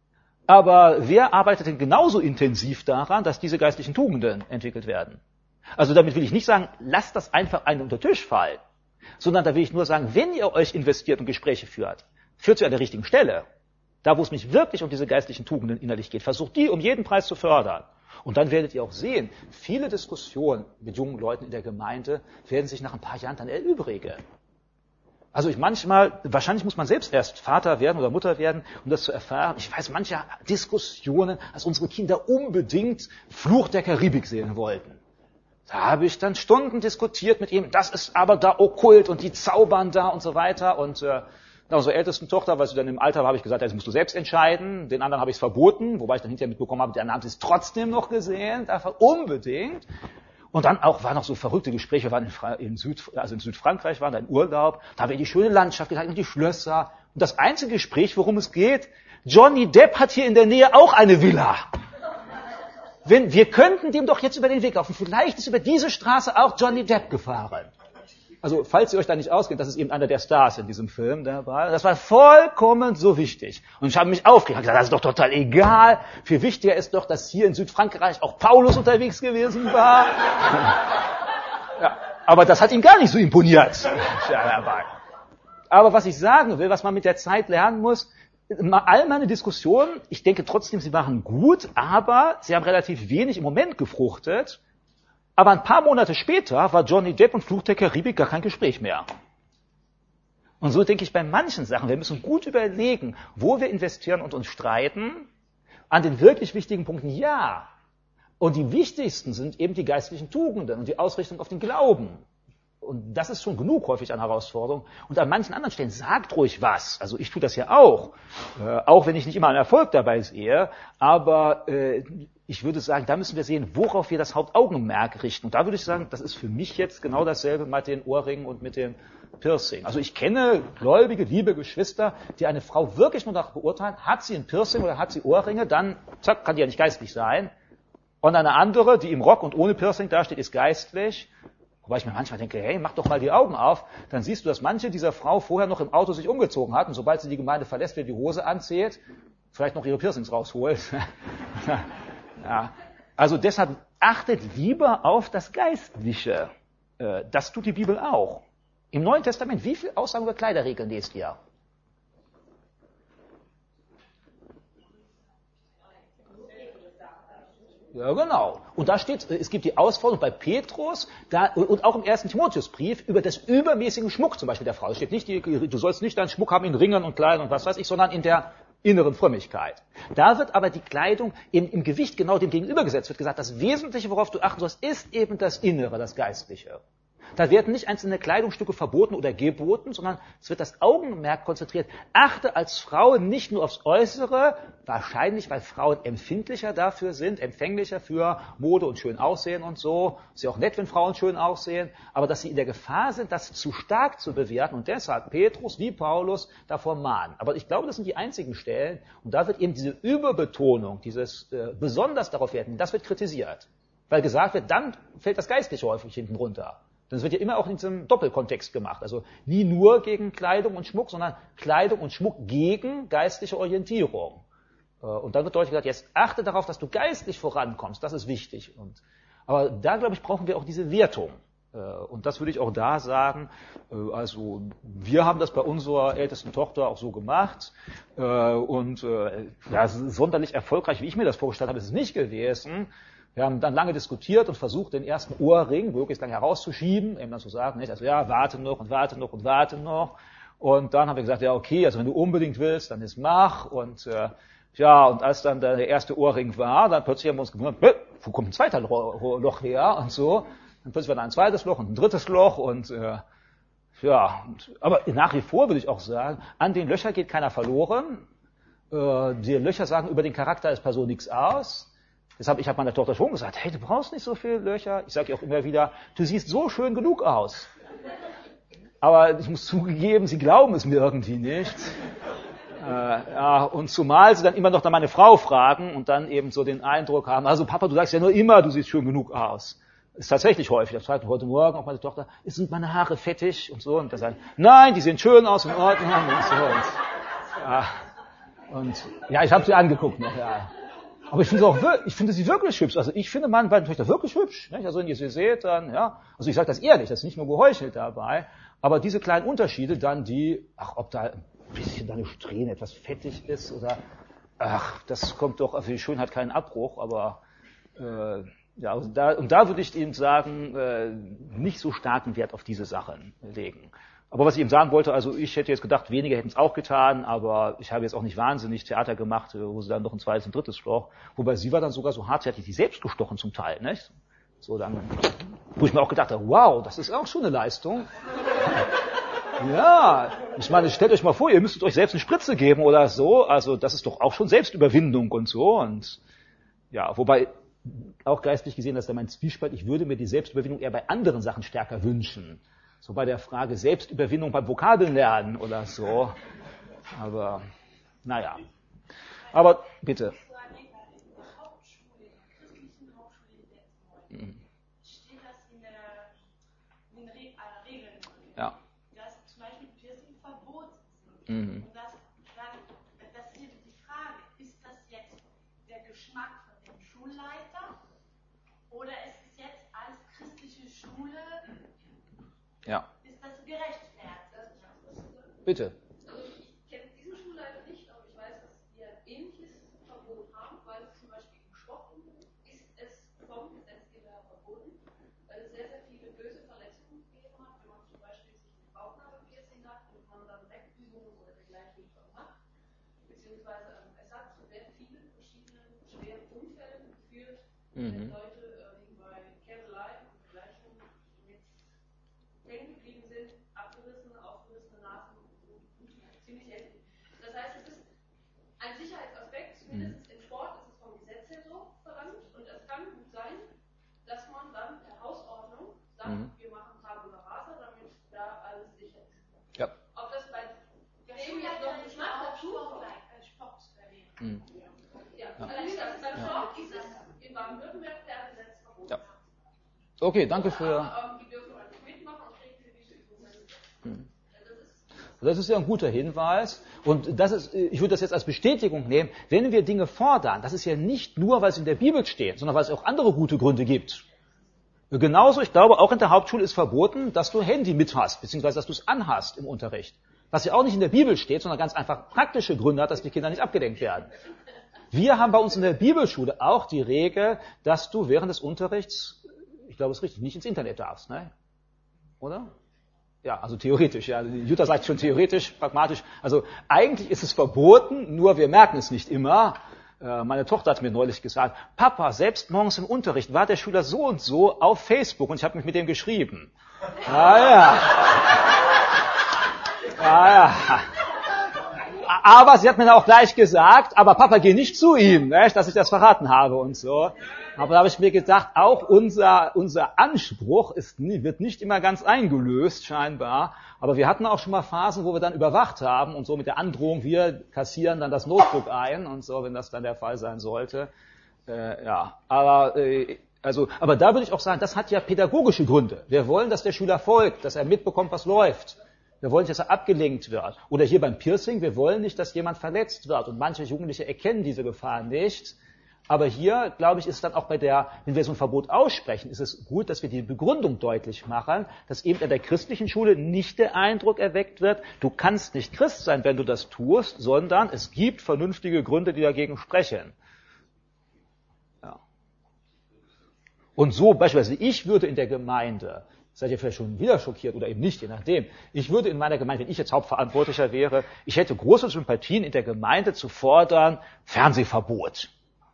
Aber wer arbeitet denn genauso intensiv daran, dass diese geistlichen Tugenden entwickelt werden? Also damit will ich nicht sagen, lasst das einfach einen unter den Tisch fallen, sondern da will ich nur sagen, wenn ihr euch investiert und Gespräche führt, führt sie an der richtigen Stelle. Da, wo es mich wirklich um diese geistlichen Tugenden innerlich geht, versucht die um jeden Preis zu fördern. Und dann werdet ihr auch sehen, viele Diskussionen mit jungen Leuten in der Gemeinde werden sich nach ein paar Jahren dann erübrigen. Also ich manchmal, wahrscheinlich muss man selbst erst Vater werden oder Mutter werden, um das zu erfahren. Ich weiß, manche Diskussionen, als unsere Kinder unbedingt Fluch der Karibik sehen wollten. Da habe ich dann Stunden diskutiert mit ihm, das ist aber da okkult und die zaubern da und so weiter. Und äh, unserer ältesten Tochter, weil sie dann im Alter war, habe ich gesagt, das musst du selbst entscheiden. Den anderen habe ich es verboten, wobei ich dann hinterher mitbekommen habe, die anderen haben es trotzdem noch gesehen, einfach unbedingt. Und dann auch waren noch so verrückte Gespräche, wir waren in, Fra- in, Süd, also in Südfrankreich, waren da in Urlaub, da haben wir die schöne Landschaft gezeigt und die Schlösser. Und das einzige Gespräch, worum es geht, Johnny Depp hat hier in der Nähe auch eine Villa. Wenn, wir könnten dem doch jetzt über den Weg laufen. Vielleicht ist über diese Straße auch Johnny Depp gefahren. Also, falls ihr euch da nicht auskennt, das ist eben einer der Stars in diesem Film dabei. Das war vollkommen so wichtig. Und ich habe mich aufgeregt, habe gesagt, das ist doch total egal. Viel wichtiger ist doch, dass hier in Südfrankreich auch Paulus unterwegs gewesen war. Ja, aber das hat ihm gar nicht so imponiert. Aber was ich sagen will, was man mit der Zeit lernen muss, all meine Diskussionen, ich denke trotzdem, sie waren gut, aber sie haben relativ wenig im Moment gefruchtet. Aber ein paar Monate später war Johnny Depp und Fluch der Karibik gar kein Gespräch mehr. Und so denke ich bei manchen Sachen, wir müssen gut überlegen, wo wir investieren und uns streiten. An den wirklich wichtigen Punkten ja. Und die wichtigsten sind eben die geistlichen Tugenden und die Ausrichtung auf den Glauben. Und das ist schon genug häufig eine Herausforderung. Und an manchen anderen Stellen sagt ruhig was. Also ich tue das ja auch. Äh, auch wenn ich nicht immer einen Erfolg dabei sehe. Aber äh, ich würde sagen, da müssen wir sehen, worauf wir das Hauptaugenmerk richten. Und da würde ich sagen, das ist für mich jetzt genau dasselbe mit den Ohrringen und mit dem Piercing. Also ich kenne gläubige, liebe Geschwister, die eine Frau wirklich nur nach beurteilen, hat sie ein Piercing oder hat sie Ohrringe, dann zack, kann die ja nicht geistlich sein. Und eine andere, die im Rock und ohne Piercing dasteht, ist geistlich. Wobei ich mir manchmal denke, hey, mach doch mal die Augen auf. Dann siehst du, dass manche dieser Frau vorher noch im Auto sich umgezogen hat und sobald sie die Gemeinde verlässt, wieder die Hose anzieht, vielleicht noch ihre Piercings rausholt. Ja. Also deshalb achtet lieber auf das Geistliche. Das tut die Bibel auch. Im Neuen Testament, wie viele Aussagen über Kleiderregeln lest ihr? Ja, genau. Und da steht, es gibt die Ausforderung bei Petrus da, und auch im ersten Timotheusbrief über das übermäßigen Schmuck zum Beispiel der Frau. Es steht nicht, die, du sollst nicht deinen Schmuck haben in Ringen und Kleidern und was weiß ich, sondern in der inneren Frömmigkeit. Da wird aber die Kleidung im, im Gewicht genau dem gegenübergesetzt. Wird gesagt, das Wesentliche, worauf du achten sollst, ist eben das Innere, das Geistliche. Da werden nicht einzelne Kleidungsstücke verboten oder geboten, sondern es wird das Augenmerk konzentriert. Achte als Frau nicht nur aufs Äußere, wahrscheinlich, weil Frauen empfindlicher dafür sind, empfänglicher für Mode und schön aussehen und so. Ist ja auch nett, wenn Frauen schön aussehen, aber dass sie in der Gefahr sind, das zu stark zu bewerten und deshalb Petrus wie Paulus davor mahnen. Aber ich glaube, das sind die einzigen Stellen und da wird eben diese Überbetonung, dieses äh, besonders darauf werden, das wird kritisiert. Weil gesagt wird, dann fällt das Geistliche häufig hinten runter. Das wird ja immer auch in diesem Doppelkontext gemacht. Also nie nur gegen Kleidung und Schmuck, sondern Kleidung und Schmuck gegen geistliche Orientierung. Und dann wird deutlich gesagt, jetzt achte darauf, dass du geistlich vorankommst. Das ist wichtig. Und, aber da, glaube ich, brauchen wir auch diese Wertung. Und das würde ich auch da sagen. Also wir haben das bei unserer ältesten Tochter auch so gemacht. Und ja, sonderlich erfolgreich, wie ich mir das vorgestellt habe, ist es nicht gewesen. Wir haben dann lange diskutiert und versucht, den ersten Ohrring möglichst lange herauszuschieben, eben dann zu sagen, nicht? Also ja, warte noch und warte noch und warte noch. Und dann haben wir gesagt, ja okay, also wenn du unbedingt willst, dann ist mach. Und äh, ja, und als dann der erste Ohrring war, dann plötzlich haben wir uns gewundert, wo kommt ein zweiter Loch her und so. Dann plötzlich war da ein zweites Loch und ein drittes Loch und äh, ja, und, aber nach wie vor würde ich auch sagen, an den Löchern geht keiner verloren. Äh, die Löcher sagen über den Charakter des Person nichts aus. Deshalb, ich habe meiner Tochter schon gesagt, hey, du brauchst nicht so viele Löcher. Ich sage ihr auch immer wieder, du siehst so schön genug aus. Aber ich muss zugegeben, sie glauben es mir irgendwie nicht. Äh, ja, und zumal sie dann immer noch dann meine Frau fragen und dann eben so den Eindruck haben, also Papa, du sagst ja nur immer, du siehst schön genug aus. Ist tatsächlich häufig. Das fragt heute Morgen auch meine Tochter, sind meine Haare fettig und so. Und da sagen, nein, die sehen schön aus, in Ordnung. Und so. Und, ja, und ja, ich habe sie angeguckt noch, ja. Aber ich finde auch, ich finde sie wirklich hübsch. Also ich finde meine beiden Töchter wirklich hübsch. Nicht? Also wenn ihr sie seht, dann, ja. Also ich sage das ehrlich, das ist nicht nur geheuchelt dabei. Aber diese kleinen Unterschiede dann, die, ach, ob da ein bisschen deine Strähne etwas fettig ist oder, ach, das kommt doch, also die Schönheit keinen Abbruch, aber, äh, ja, also da, und da würde ich Ihnen sagen, äh, nicht so starken Wert auf diese Sachen legen. Aber was ich eben sagen wollte, also ich hätte jetzt gedacht, weniger hätten es auch getan, aber ich habe jetzt auch nicht wahnsinnig Theater gemacht, wo sie dann noch ein zweites und drittes Schloch, wobei sie war dann sogar so hart, sie hat die selbst gestochen zum Teil, nicht? So dann, wo ich mir auch gedacht habe, wow, das ist auch schon eine Leistung. Ja, ich meine, stellt euch mal vor, ihr müsstet euch selbst eine Spritze geben oder so, also das ist doch auch schon Selbstüberwindung und so und ja, wobei auch geistlich gesehen, das ist ja mein Zwiespalt, ich würde mir die Selbstüberwindung eher bei anderen Sachen stärker wünschen. So bei der Frage Selbstüberwindung beim Vokabeln lernen oder so. Aber, naja. Aber, bitte. Mhm. Steht das in der, in den Regeln, ja. dass zum Beispiel Piercing verboten sind. Mhm. Und das, dann, das ist die Frage, ist das jetzt der Geschmack von dem Schulleiter oder ist es jetzt als christliche Schule, ja. ist das gerechtfertigt? Bitte. Also ich kenne diesen Schulleiter nicht, aber ich weiß, dass wir ein ähnliches Verbot haben, weil zum Beispiel im Sportunterricht ist es vom Gesetzgeber verboten, weil es sehr, sehr viele böse Verletzungen gegeben hat, wenn man zum Beispiel sich ein Bauchnabelpiercing hat und man dann Wegübungen oder dergleichen macht, beziehungsweise es hat zu sehr vielen verschiedenen schweren Unfällen geführt, wenn Mhm. Leute äh, wegen bei Käselei und dergleichen mit hängen geblieben sind, abgerissene, aufgerissene Nasen, ziemlich heftig. Das heißt, es ist ein Sicherheitsaspekt, zumindest im Sport ist es vom Gesetz her so verlangt und es kann gut sein, dass man dann per Hausordnung sagt, Mhm. wir machen Tabula Rasa, damit da alles sicher ist. Ja. Ob das bei Der dem jetzt noch einen Geschmack dazu Sport, äh, Sport erwähnt. Mhm. ja, allerdings das beim Sport ist es in Baden-Württemberg per Gesetz verboten. Ja. Okay, danke für... Aber, ähm, die dürfen halt nicht mitmachen und kriegen für diese Übungen. Mhm. Das ist Das ist ja ein guter Hinweis. Und das ist, ich würde das jetzt als Bestätigung nehmen, wenn wir Dinge fordern, das ist ja nicht nur, weil es in der Bibel steht, sondern weil es auch andere gute Gründe gibt. Genauso, ich glaube, auch in der Hauptschule ist verboten, dass du Handy mit hast, beziehungsweise dass du es anhast im Unterricht. Was ja auch nicht in der Bibel steht, sondern ganz einfach praktische Gründe hat, dass die Kinder nicht abgelenkt werden. Wir haben bei uns in der Bibelschule auch die Regel, dass du während des Unterrichts, ich glaube, es ist richtig, nicht ins Internet darfst, ne? Oder? Ja, also theoretisch, ja. Jutta sagt schon theoretisch, pragmatisch. Also eigentlich ist es verboten, nur wir merken es nicht immer. Äh, meine Tochter hat mir neulich gesagt, Papa, selbst morgens im Unterricht war der Schüler so und so auf Facebook und ich habe mich mit dem geschrieben. Ah ja. Ah ja. Aber sie hat mir dann auch gleich gesagt, aber Papa, geh nicht zu ihm, ne, dass ich das verraten habe und so. Aber da habe ich mir gedacht, auch unser, unser Anspruch ist, wird nicht immer ganz eingelöst, scheinbar. Aber wir hatten auch schon mal Phasen, wo wir dann überwacht haben und so mit der Androhung, wir kassieren dann das Notebook ein und so, wenn das dann der Fall sein sollte. Äh, ja, aber, äh, also, aber da würde ich auch sagen, das hat ja pädagogische Gründe. Wir wollen, dass der Schüler folgt, dass er mitbekommt, was läuft. Wir wollen nicht, dass er abgelenkt wird. Oder hier beim Piercing, wir wollen nicht, dass jemand verletzt wird. Und manche Jugendliche erkennen diese Gefahr nicht. Aber hier, glaube ich, ist dann auch bei der, wenn wir so ein Verbot aussprechen, ist es gut, dass wir die Begründung deutlich machen, dass eben in der christlichen Schule nicht der Eindruck erweckt wird, du kannst nicht Christ sein, wenn du das tust, sondern es gibt vernünftige Gründe, die dagegen sprechen. Ja. Und so beispielsweise, ich würde in der Gemeinde, seid ihr vielleicht schon wieder schockiert oder eben nicht, je nachdem, ich würde in meiner Gemeinde, wenn ich jetzt Hauptverantwortlicher wäre, ich hätte große Sympathien in der Gemeinde zu fordern, Fernsehverbot.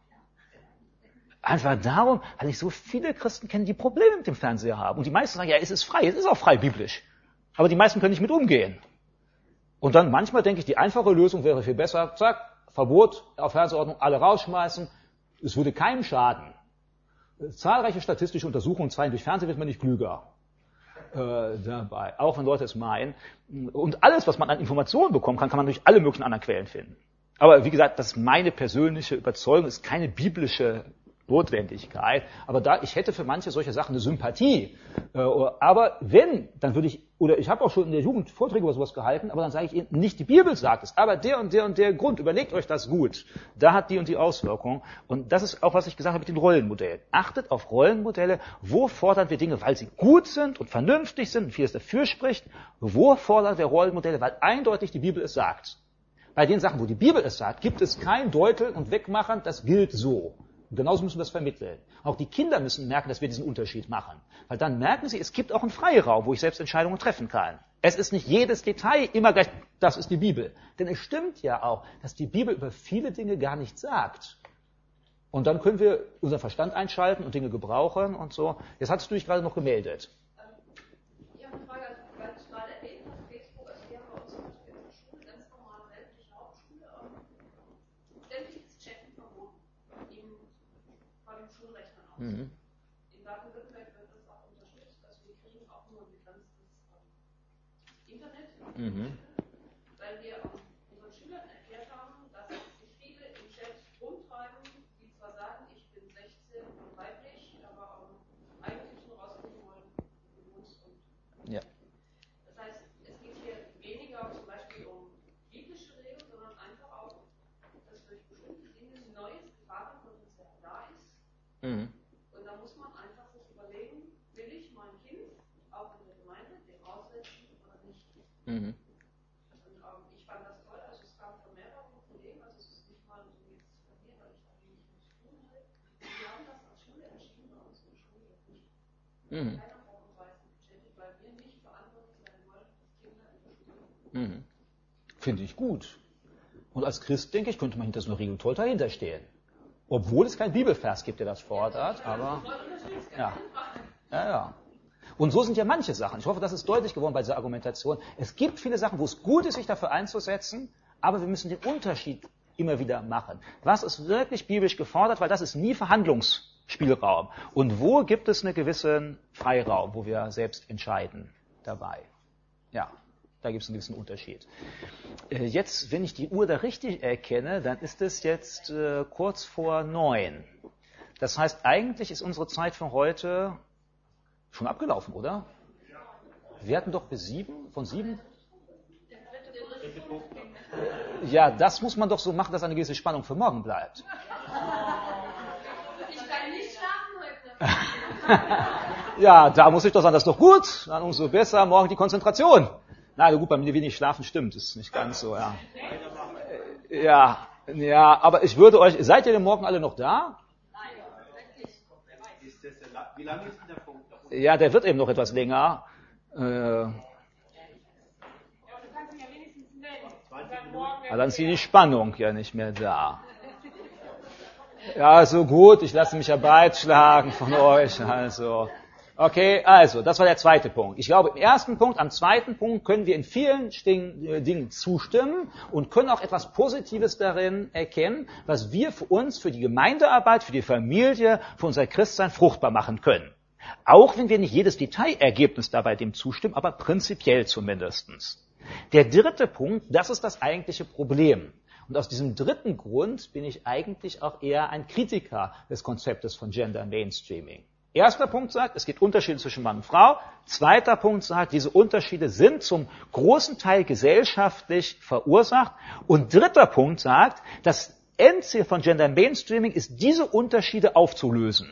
Einfach darum, weil ich so viele Christen kenne, die Probleme mit dem Fernseher haben. Und die meisten sagen, ja, es ist frei, es ist auch frei biblisch. Aber die meisten können nicht mit umgehen. Und dann manchmal denke ich, die einfache Lösung wäre viel besser, zack, Verbot auf Fernsehordnung, alle rausschmeißen, es würde keinem schaden. Zahlreiche statistische Untersuchungen zeigen, durch Fernsehen wird man nicht klüger äh, dabei, auch wenn Leute es meinen. Und alles, was man an Informationen bekommen kann, kann man durch alle möglichen anderen Quellen finden. Aber wie gesagt, das ist meine persönliche Überzeugung, ist keine biblische Notwendigkeit, aber da, ich hätte für manche solche Sachen eine Sympathie. Äh, aber wenn, dann würde ich, oder ich habe auch schon in der Jugend Vorträge über sowas gehalten, aber dann sage ich Ihnen, nicht die Bibel sagt es, aber der und der und der Grund, überlegt euch das gut. Da hat die und die Auswirkung. Und das ist auch, was ich gesagt habe mit den Rollenmodellen. Achtet auf Rollenmodelle, wo fordern wir Dinge, weil sie gut sind und vernünftig sind und vieles dafür spricht, wo fordern wir Rollenmodelle, weil eindeutig die Bibel es sagt. Bei den Sachen, wo die Bibel es sagt, gibt es kein Deuteln und Wegmachen, das gilt so. Und genauso müssen wir das vermitteln. Auch die Kinder müssen merken, dass wir diesen Unterschied machen. Weil dann merken sie, es gibt auch einen Freiraum, wo ich selbst Entscheidungen treffen kann. Es ist nicht jedes Detail immer gleich, das ist die Bibel. Denn es stimmt ja auch, dass die Bibel über viele Dinge gar nichts sagt. Und dann können wir unseren Verstand einschalten und Dinge gebrauchen und so. Jetzt hattest du dich gerade noch gemeldet. Ich habe eine Frage, weil ich gerade erwähnt habe, Facebook, also wir haben bei uns in der Schule, ganz normale weltliche Hauptschule, sämtliches Chatten verboten. Von den Schulrechnern aus. Mhm. In Baden-Württemberg wird das auch unterstützt. Also wir kriegen auch nur ein begrenztes ähm, Internet, Mhm. weil wir ähm, unseren Schülern erklärt haben, dass sich viele im Chat rumtreiben, die zwar sagen, ich bin sechzehn und weiblich, aber ähm, eigentlich nur rausfinden wollen, wie du wohnst. Ja. Das heißt, es geht hier weniger zum Beispiel um biblische Regeln, sondern einfach auch, dass durch bestimmte Dinge ein neues Gefahrenpotenzial da ist. Mhm. Und da muss man einfach sich überlegen, will ich mein Kind auch in der Gemeinde dem aussetzen oder nicht? Mhm. Und ähm, ich fand das toll, also es kam von mehreren Kollegen, also es ist nicht mal so jetzt von mir, weil ich da wenig mit zu tun habe. Wir haben das als Schule entschieden, bei uns in der Schule jetzt nicht. Mhm. Keiner Form und Weise bestätigt, weil wir nicht verantwortlich sein wollen, dass Kinder in der Schule sind. Mhm. Finde ich gut. Und als Christ, denke ich, könnte man hinter so einer Regel toll dahinter stehen. Obwohl es keinen Bibelvers gibt, der das fordert, aber ja. Ja, ja. Und so sind ja manche Sachen. Ich hoffe, das ist deutlich geworden bei dieser Argumentation. Es gibt viele Sachen, wo es gut ist, sich dafür einzusetzen, aber wir müssen den Unterschied immer wieder machen. Was ist wirklich biblisch gefordert, weil das ist nie Verhandlungsspielraum. Und wo gibt es einen gewissen Freiraum, wo wir selbst entscheiden dabei? Ja. Da gibt es einen gewissen Unterschied. Äh, jetzt, wenn ich die Uhr da richtig erkenne, dann ist es jetzt äh, kurz vor neun. Das heißt, eigentlich ist unsere Zeit für heute schon abgelaufen, oder? Wir hatten doch bis sieben, von sieben? Ja, das muss man doch so machen, dass eine gewisse Spannung für morgen bleibt. Ich kann nicht schlafen heute. Ja, da muss ich doch sagen, das ist doch gut. Dann umso besser, morgen die Konzentration. Na gut, bei mir wenig schlafen stimmt, ist nicht ganz so, ja. Ja, ja, aber ich würde euch, seid ihr denn morgen alle noch da? Nein, Wie lange ist denn der Punkt? Ja, der wird eben noch etwas länger. Äh, Ja, du kannst ihn ja wenigstens nennen. Und dann morgen aber dann ist die Spannung ja nicht mehr da. Ja, so gut, ich lasse mich ja breitschlagen von euch, also. Okay, also, das war der zweite Punkt. Ich glaube, im ersten Punkt, am zweiten Punkt können wir in vielen Dingen zustimmen und können auch etwas Positives darin erkennen, was wir für uns, für die Gemeindearbeit, für die Familie, für unser Christsein fruchtbar machen können. Auch wenn wir nicht jedes Detailergebnis dabei dem zustimmen, aber prinzipiell zumindestens. Der dritte Punkt, das ist das eigentliche Problem. Und aus diesem dritten Grund bin ich eigentlich auch eher ein Kritiker des Konzeptes von Gender Mainstreaming. Erster Punkt sagt, es gibt Unterschiede zwischen Mann und Frau. Zweiter Punkt sagt, diese Unterschiede sind zum großen Teil gesellschaftlich verursacht. Und dritter Punkt sagt, dass Endziel von Gender Mainstreaming ist, diese Unterschiede aufzulösen.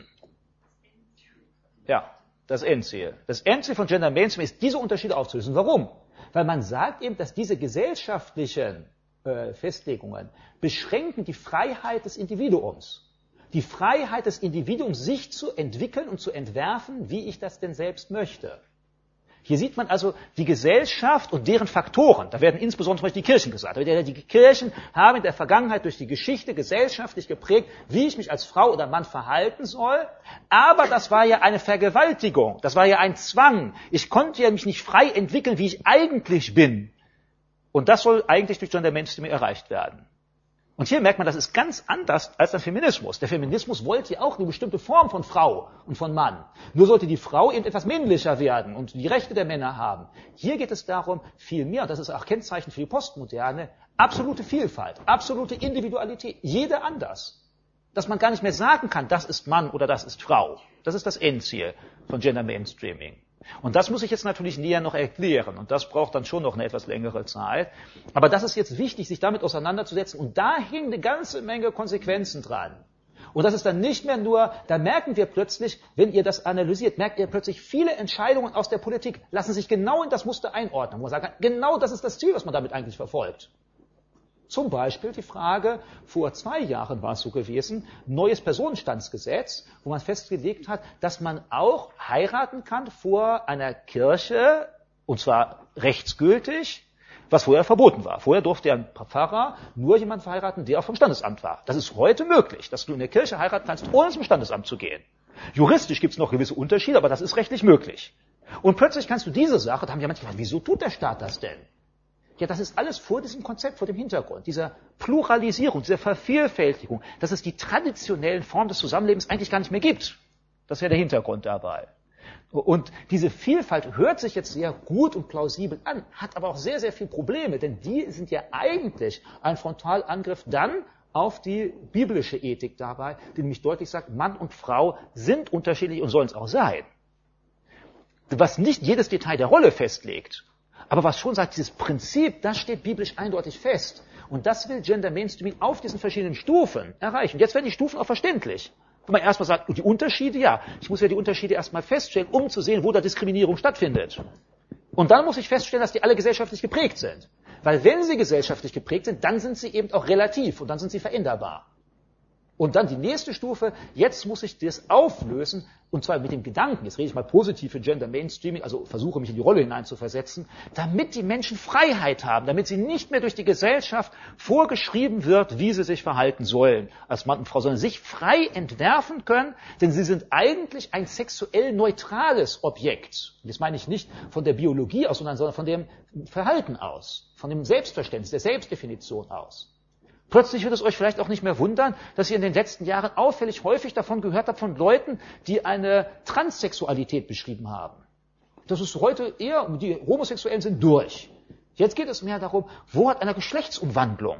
Ja, das Endziel. Das Endziel von Gender Mainstreaming ist, diese Unterschiede aufzulösen. Warum? Weil man sagt eben, dass diese gesellschaftlichen äh, Festlegungen beschränken die Freiheit des Individuums. Die Freiheit des Individuums, sich zu entwickeln und zu entwerfen, wie ich das denn selbst möchte. Hier sieht man also die Gesellschaft und deren Faktoren. Da werden insbesondere zum Beispiel die Kirchen gesagt. Die Kirchen haben in der Vergangenheit durch die Geschichte gesellschaftlich geprägt, wie ich mich als Frau oder Mann verhalten soll. Aber das war ja eine Vergewaltigung. Das war ja ein Zwang. Ich konnte ja mich nicht frei entwickeln, wie ich eigentlich bin. Und das soll eigentlich durch Gender Mainstreaming erreicht werden. Und hier merkt man, das ist ganz anders als der Feminismus. Der Feminismus wollte ja auch eine bestimmte Form von Frau und von Mann. Nur sollte die Frau eben etwas männlicher werden und die Rechte der Männer haben. Hier geht es darum, viel mehr, und das ist auch Kennzeichen für die Postmoderne, absolute Vielfalt, absolute Individualität, jeder anders. Dass man gar nicht mehr sagen kann, das ist Mann oder das ist Frau. Das ist das Endziel von Gender Mainstreaming. Und das muss ich jetzt natürlich näher noch erklären. Und das braucht dann schon noch eine etwas längere Zeit. Aber das ist jetzt wichtig, sich damit auseinanderzusetzen. Und da hängen eine ganze Menge Konsequenzen dran. Und das ist dann nicht mehr nur, da merken wir plötzlich, wenn ihr das analysiert, merkt ihr plötzlich, viele Entscheidungen aus der Politik lassen sich genau in das Muster einordnen. Wo man sagen kann, genau das ist das Ziel, was man damit eigentlich verfolgt. Zum Beispiel die Frage, vor zwei Jahren war es so gewesen, neues Personenstandsgesetz, wo man festgelegt hat, dass man auch heiraten kann vor einer Kirche, und zwar rechtsgültig, was vorher verboten war. Vorher durfte ein Pfarrer nur jemanden verheiraten, der auch vom Standesamt war. Das ist heute möglich, dass du in der Kirche heiraten kannst, ohne zum Standesamt zu gehen. Juristisch gibt es noch gewisse Unterschiede, aber das ist rechtlich möglich. Und plötzlich kannst du diese Sache, da haben ja manche gefragt, wieso tut der Staat das denn? Ja, das ist alles vor diesem Konzept, vor dem Hintergrund, dieser Pluralisierung, dieser Vervielfältigung, dass es die traditionellen Formen des Zusammenlebens eigentlich gar nicht mehr gibt. Das ist ja der Hintergrund dabei. Und diese Vielfalt hört sich jetzt sehr gut und plausibel an, hat aber auch sehr, sehr viele Probleme, denn die sind ja eigentlich ein Frontalangriff dann auf die biblische Ethik dabei, die nämlich deutlich sagt, Mann und Frau sind unterschiedlich und sollen es auch sein. Was nicht jedes Detail der Rolle festlegt, aber was schon sagt, dieses Prinzip, das steht biblisch eindeutig fest. Und das will Gender Mainstreaming auf diesen verschiedenen Stufen erreichen. Jetzt werden die Stufen auch verständlich. Wenn man erstmal sagt, die Unterschiede, ja, ich muss ja die Unterschiede erstmal feststellen, um zu sehen, wo da Diskriminierung stattfindet. Und dann muss ich feststellen, dass die alle gesellschaftlich geprägt sind. Weil wenn sie gesellschaftlich geprägt sind, dann sind sie eben auch relativ und dann sind sie veränderbar. Und dann die nächste Stufe, jetzt muss ich das auflösen, und zwar mit dem Gedanken, jetzt rede ich mal positiv für Gender Mainstreaming, also versuche mich in die Rolle hineinzuversetzen, damit die Menschen Freiheit haben, damit sie nicht mehr durch die Gesellschaft vorgeschrieben wird, wie sie sich verhalten sollen als Mann und Frau, sondern sich frei entwerfen können, denn sie sind eigentlich ein sexuell neutrales Objekt. Und das meine ich nicht von der Biologie aus, sondern von dem Verhalten aus, von dem Selbstverständnis, der Selbstdefinition aus. Plötzlich wird es euch vielleicht auch nicht mehr wundern, dass ihr in den letzten Jahren auffällig häufig davon gehört habt von Leuten, die eine Transsexualität beschrieben haben. Das ist heute eher, die Homosexuellen sind durch. Jetzt geht es mehr darum, wo hat einer Geschlechtsumwandlung?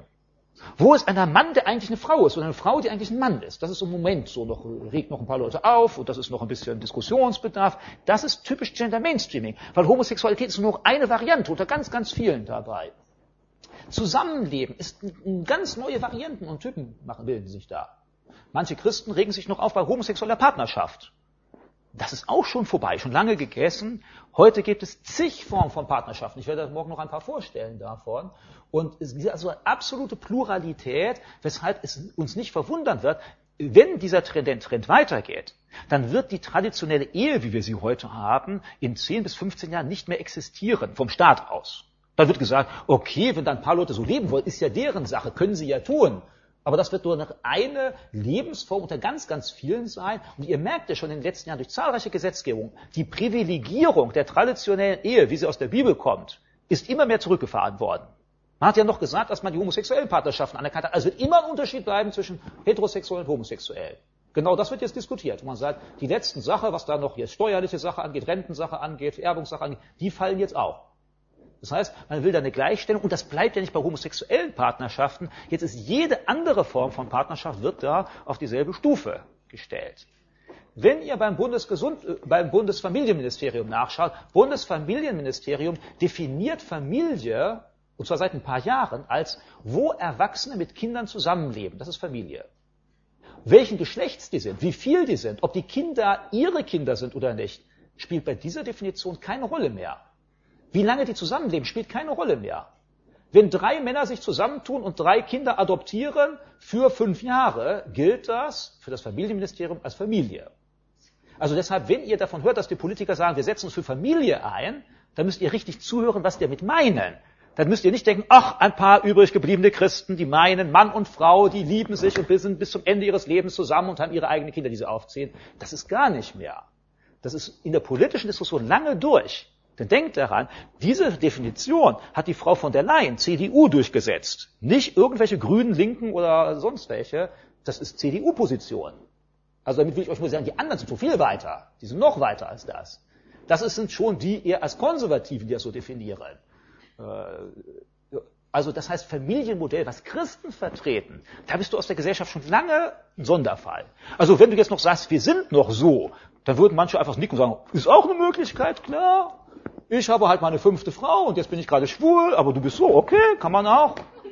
Wo ist einer Mann, der eigentlich eine Frau ist, oder eine Frau, die eigentlich ein Mann ist? Das ist im Moment so noch, regt noch ein paar Leute auf und das ist noch ein bisschen Diskussionsbedarf. Das ist typisch Gender Mainstreaming, weil Homosexualität ist nur noch eine Variante unter ganz, ganz vielen dabei. Zusammenleben ist ganz neue Varianten und Typen machen, bilden sich da. Manche Christen regen sich noch auf bei homosexueller Partnerschaft. Das ist auch schon vorbei, schon lange gegessen. Heute gibt es zig Formen von Partnerschaften. Ich werde morgen noch ein paar vorstellen davon. Und es ist also eine absolute Pluralität, weshalb es uns nicht verwundern wird, wenn dieser Trend, der Trend weitergeht, dann wird die traditionelle Ehe, wie wir sie heute haben, in zehn bis fünfzehn Jahren nicht mehr existieren, vom Staat aus. Dann wird gesagt, okay, wenn da ein paar Leute so leben wollen, ist ja deren Sache, können sie ja tun. Aber das wird nur noch eine Lebensform unter ganz, ganz vielen sein. Und ihr merkt ja schon in den letzten Jahren durch zahlreiche Gesetzgebung, die Privilegierung der traditionellen Ehe, wie sie aus der Bibel kommt, ist immer mehr zurückgefahren worden. Man hat ja noch gesagt, dass man die homosexuellen Partnerschaften anerkannt hat. Also wird immer ein Unterschied bleiben zwischen heterosexuell und homosexuell. Genau das wird jetzt diskutiert. Man sagt, die letzten Sachen, was da noch jetzt steuerliche Sache angeht, Rentensache angeht, Vererbungssache angeht, die fallen jetzt auch. Das heißt, man will da eine Gleichstellung und das bleibt ja nicht bei homosexuellen Partnerschaften. Jetzt ist jede andere Form von Partnerschaft wird da auf dieselbe Stufe gestellt. Wenn ihr beim, Bundesgesund, äh, beim Bundesfamilienministerium nachschaut, Bundesfamilienministerium definiert Familie und zwar seit ein paar Jahren, als wo Erwachsene mit Kindern zusammenleben. Das ist Familie. Welchen Geschlechts die sind, wie viel die sind, ob die Kinder ihre Kinder sind oder nicht, spielt bei dieser Definition keine Rolle mehr. Wie lange die zusammenleben, spielt keine Rolle mehr. Wenn drei Männer sich zusammentun und drei Kinder adoptieren für fünf Jahre, gilt das für das Familienministerium als Familie. Also deshalb, wenn ihr davon hört, dass die Politiker sagen, wir setzen uns für Familie ein, dann müsst ihr richtig zuhören, was die damit meinen. Dann müsst ihr nicht denken, ach, ein paar übrig gebliebene Christen, die meinen, Mann und Frau, die lieben sich und sind bis zum Ende ihres Lebens zusammen und haben ihre eigenen Kinder, die sie aufziehen. Das ist gar nicht mehr. Das ist in der politischen Diskussion lange durch. Denn denkt daran, diese Definition hat die Frau von der Leyen, C D U, durchgesetzt. Nicht irgendwelche Grünen, Linken oder sonst welche. Das ist C D U-Position. Also damit will ich euch nur sagen, die anderen sind so viel weiter. Die sind noch weiter als das. Das sind schon die eher als Konservativen, die das so definieren. Also das heißt Familienmodell, was Christen vertreten, da bist du aus der Gesellschaft schon lange ein Sonderfall. Also wenn du jetzt noch sagst, wir sind noch so, dann würden manche einfach nicken und sagen, ist auch eine Möglichkeit, klar. Ich habe halt meine fünfte Frau und jetzt bin ich gerade schwul, aber du bist so, okay, kann man auch.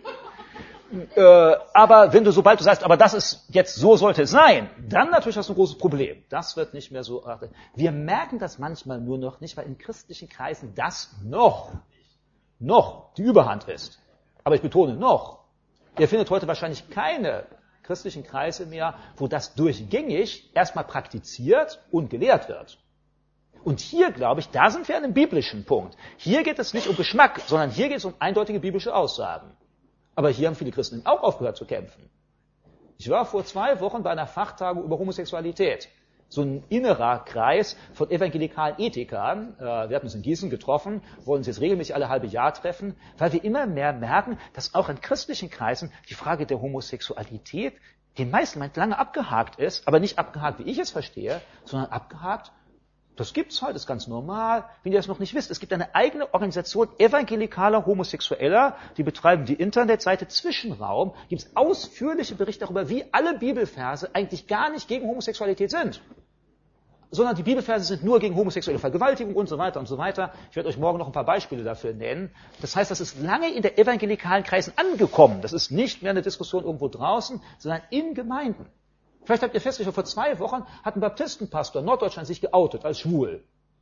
Äh, aber wenn du, sobald du sagst, aber das ist jetzt, so sollte es sein, dann natürlich hast du ein großes Problem. Das wird nicht mehr so. Wir merken das manchmal nur noch nicht, weil in christlichen Kreisen das noch, noch die Überhand ist. Aber ich betone noch, ihr findet heute wahrscheinlich keine christlichen Kreise mehr, wo das durchgängig erstmal praktiziert und gelehrt wird. Und hier, glaube ich, da sind wir an einem biblischen Punkt. Hier geht es nicht um Geschmack, sondern hier geht es um eindeutige biblische Aussagen. Aber hier haben viele Christen auch aufgehört zu kämpfen. Ich war vor zwei Wochen bei einer Fachtagung über Homosexualität. So ein innerer Kreis von evangelikalen Ethikern. Wir hatten uns in Gießen getroffen, wollen uns jetzt regelmäßig alle halbe Jahr treffen, weil wir immer mehr merken, dass auch in christlichen Kreisen die Frage der Homosexualität den meisten meint lange abgehakt ist, aber nicht abgehakt, wie ich es verstehe, sondern abgehakt, das gibt's halt, ist ganz normal. Wenn ihr das noch nicht wisst, es gibt eine eigene Organisation evangelikaler Homosexueller, die betreiben die Internetseite Zwischenraum, gibt es ausführliche Berichte darüber, wie alle Bibelverse eigentlich gar nicht gegen Homosexualität sind. Sondern die Bibelverse sind nur gegen homosexuelle Vergewaltigung und so weiter und so weiter. Ich werde euch morgen noch ein paar Beispiele dafür nennen. Das heißt, das ist lange in der evangelikalen Kreisen angekommen. Das ist nicht mehr eine Diskussion irgendwo draußen, sondern in Gemeinden. Vielleicht habt ihr festgestellt, vor zwei Wochen hat ein Baptistenpastor in Norddeutschland sich geoutet als schwul.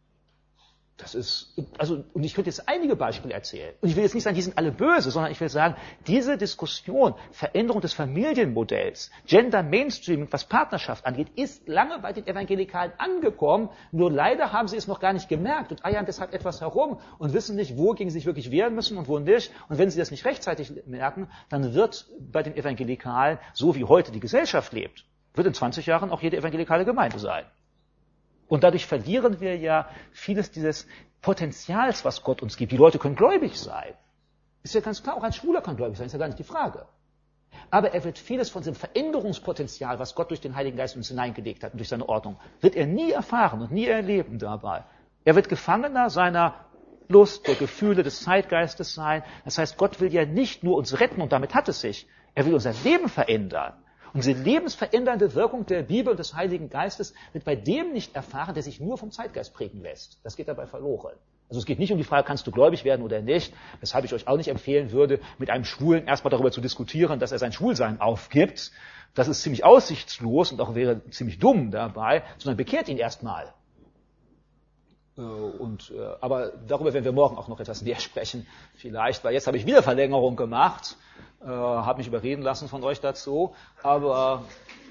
Das ist, also, und ich könnte jetzt einige Beispiele erzählen. Und ich will jetzt nicht sagen, die sind alle böse, sondern ich will sagen, diese Diskussion, Veränderung des Familienmodells, Gender Mainstreaming, was Partnerschaft angeht, ist lange bei den Evangelikalen angekommen. Nur leider haben sie es noch gar nicht gemerkt und eiern deshalb etwas herum und wissen nicht, wogegen sie sich wirklich wehren müssen und wo nicht. Und wenn sie das nicht rechtzeitig merken, dann wird bei den Evangelikalen, so wie heute die Gesellschaft lebt, wird in zwanzig Jahren auch jede evangelikale Gemeinde sein. Und dadurch verlieren wir ja vieles dieses Potenzials, was Gott uns gibt. Die Leute können gläubig sein. Ist ja ganz klar, auch ein Schwuler kann gläubig sein, ist ja gar nicht die Frage. Aber er wird vieles von dem Veränderungspotenzial, was Gott durch den Heiligen Geist in uns hineingelegt hat und durch seine Ordnung, wird er nie erfahren und nie erleben dabei. Er wird Gefangener seiner Lust, der Gefühle, des Zeitgeistes sein. Das heißt, Gott will ja nicht nur uns retten und damit hat es sich. Er will unser Leben verändern. Und diese lebensverändernde Wirkung der Bibel und des Heiligen Geistes wird bei dem nicht erfahren, der sich nur vom Zeitgeist prägen lässt. Das geht dabei verloren. Also es geht nicht um die Frage, kannst du gläubig werden oder nicht, weshalb ich euch auch nicht empfehlen würde, mit einem Schwulen erstmal darüber zu diskutieren, dass er sein Schwulsein aufgibt. Das ist ziemlich aussichtslos und auch wäre ziemlich dumm dabei, sondern bekehrt ihn erstmal. Und, aber darüber werden wir morgen auch noch etwas mehr sprechen, vielleicht, weil jetzt habe ich wieder Verlängerung gemacht. Äh, habe mich überreden lassen von euch dazu, aber,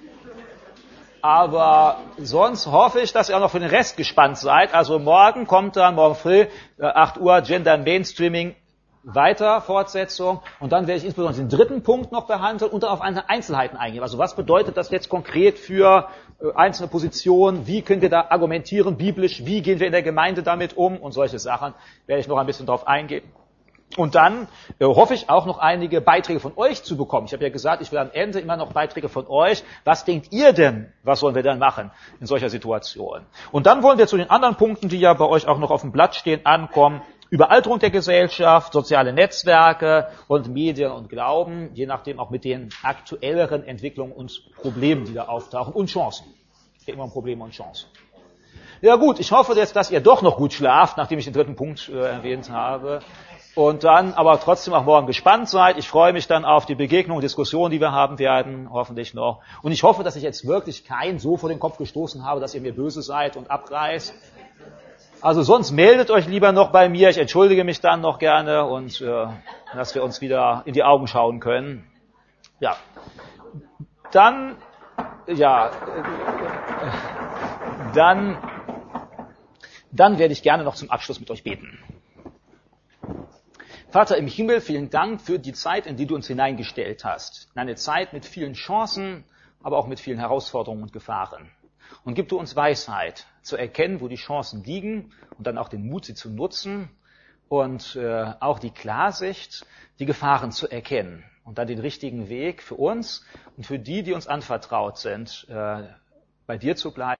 aber sonst hoffe ich, dass ihr auch noch für den Rest gespannt seid. Also morgen kommt dann, morgen früh, äh, acht Uhr, Gender Mainstreaming, weiter, Fortsetzung, und dann werde ich insbesondere den dritten Punkt noch behandeln und dann auf einzelne Einzelheiten eingehen. Also was bedeutet das jetzt konkret für äh, einzelne Positionen, wie können wir da argumentieren, biblisch, wie gehen wir in der Gemeinde damit um und solche Sachen, werde ich noch ein bisschen drauf eingehen. Und dann äh, hoffe ich auch noch einige Beiträge von euch zu bekommen. Ich habe ja gesagt, ich will am Ende immer noch Beiträge von euch. Was denkt ihr denn, was sollen wir denn machen in solcher Situation? Und dann wollen wir zu den anderen Punkten, die ja bei euch auch noch auf dem Blatt stehen, ankommen. Überalterung der Gesellschaft, soziale Netzwerke und Medien und Glauben, je nachdem auch mit den aktuelleren Entwicklungen und Problemen, die da auftauchen und Chancen. Es geht immer um Probleme und Chancen. Ja gut, ich hoffe jetzt, dass ihr doch noch gut schlaft, nachdem ich den dritten Punkt äh, erwähnt habe. Und dann aber trotzdem auch morgen gespannt seid. Ich freue mich dann auf die Begegnung, Diskussion, die wir haben werden, hoffentlich noch. Und ich hoffe, dass ich jetzt wirklich keinen so vor den Kopf gestoßen habe, dass ihr mir böse seid und abreißt. Also sonst meldet euch lieber noch bei mir. Ich entschuldige mich dann noch gerne und äh, dass wir uns wieder in die Augen schauen können. Ja. Dann, ja, äh, dann, dann werde ich gerne noch zum Abschluss mit euch beten. Vater im Himmel, vielen Dank für die Zeit, in die du uns hineingestellt hast. Eine Zeit mit vielen Chancen, aber auch mit vielen Herausforderungen und Gefahren. Und gib du uns Weisheit, zu erkennen, wo die Chancen liegen und dann auch den Mut, sie zu nutzen und äh, auch die Klarsicht, die Gefahren zu erkennen und dann den richtigen Weg für uns und für die, die uns anvertraut sind, äh, bei dir zu bleiben.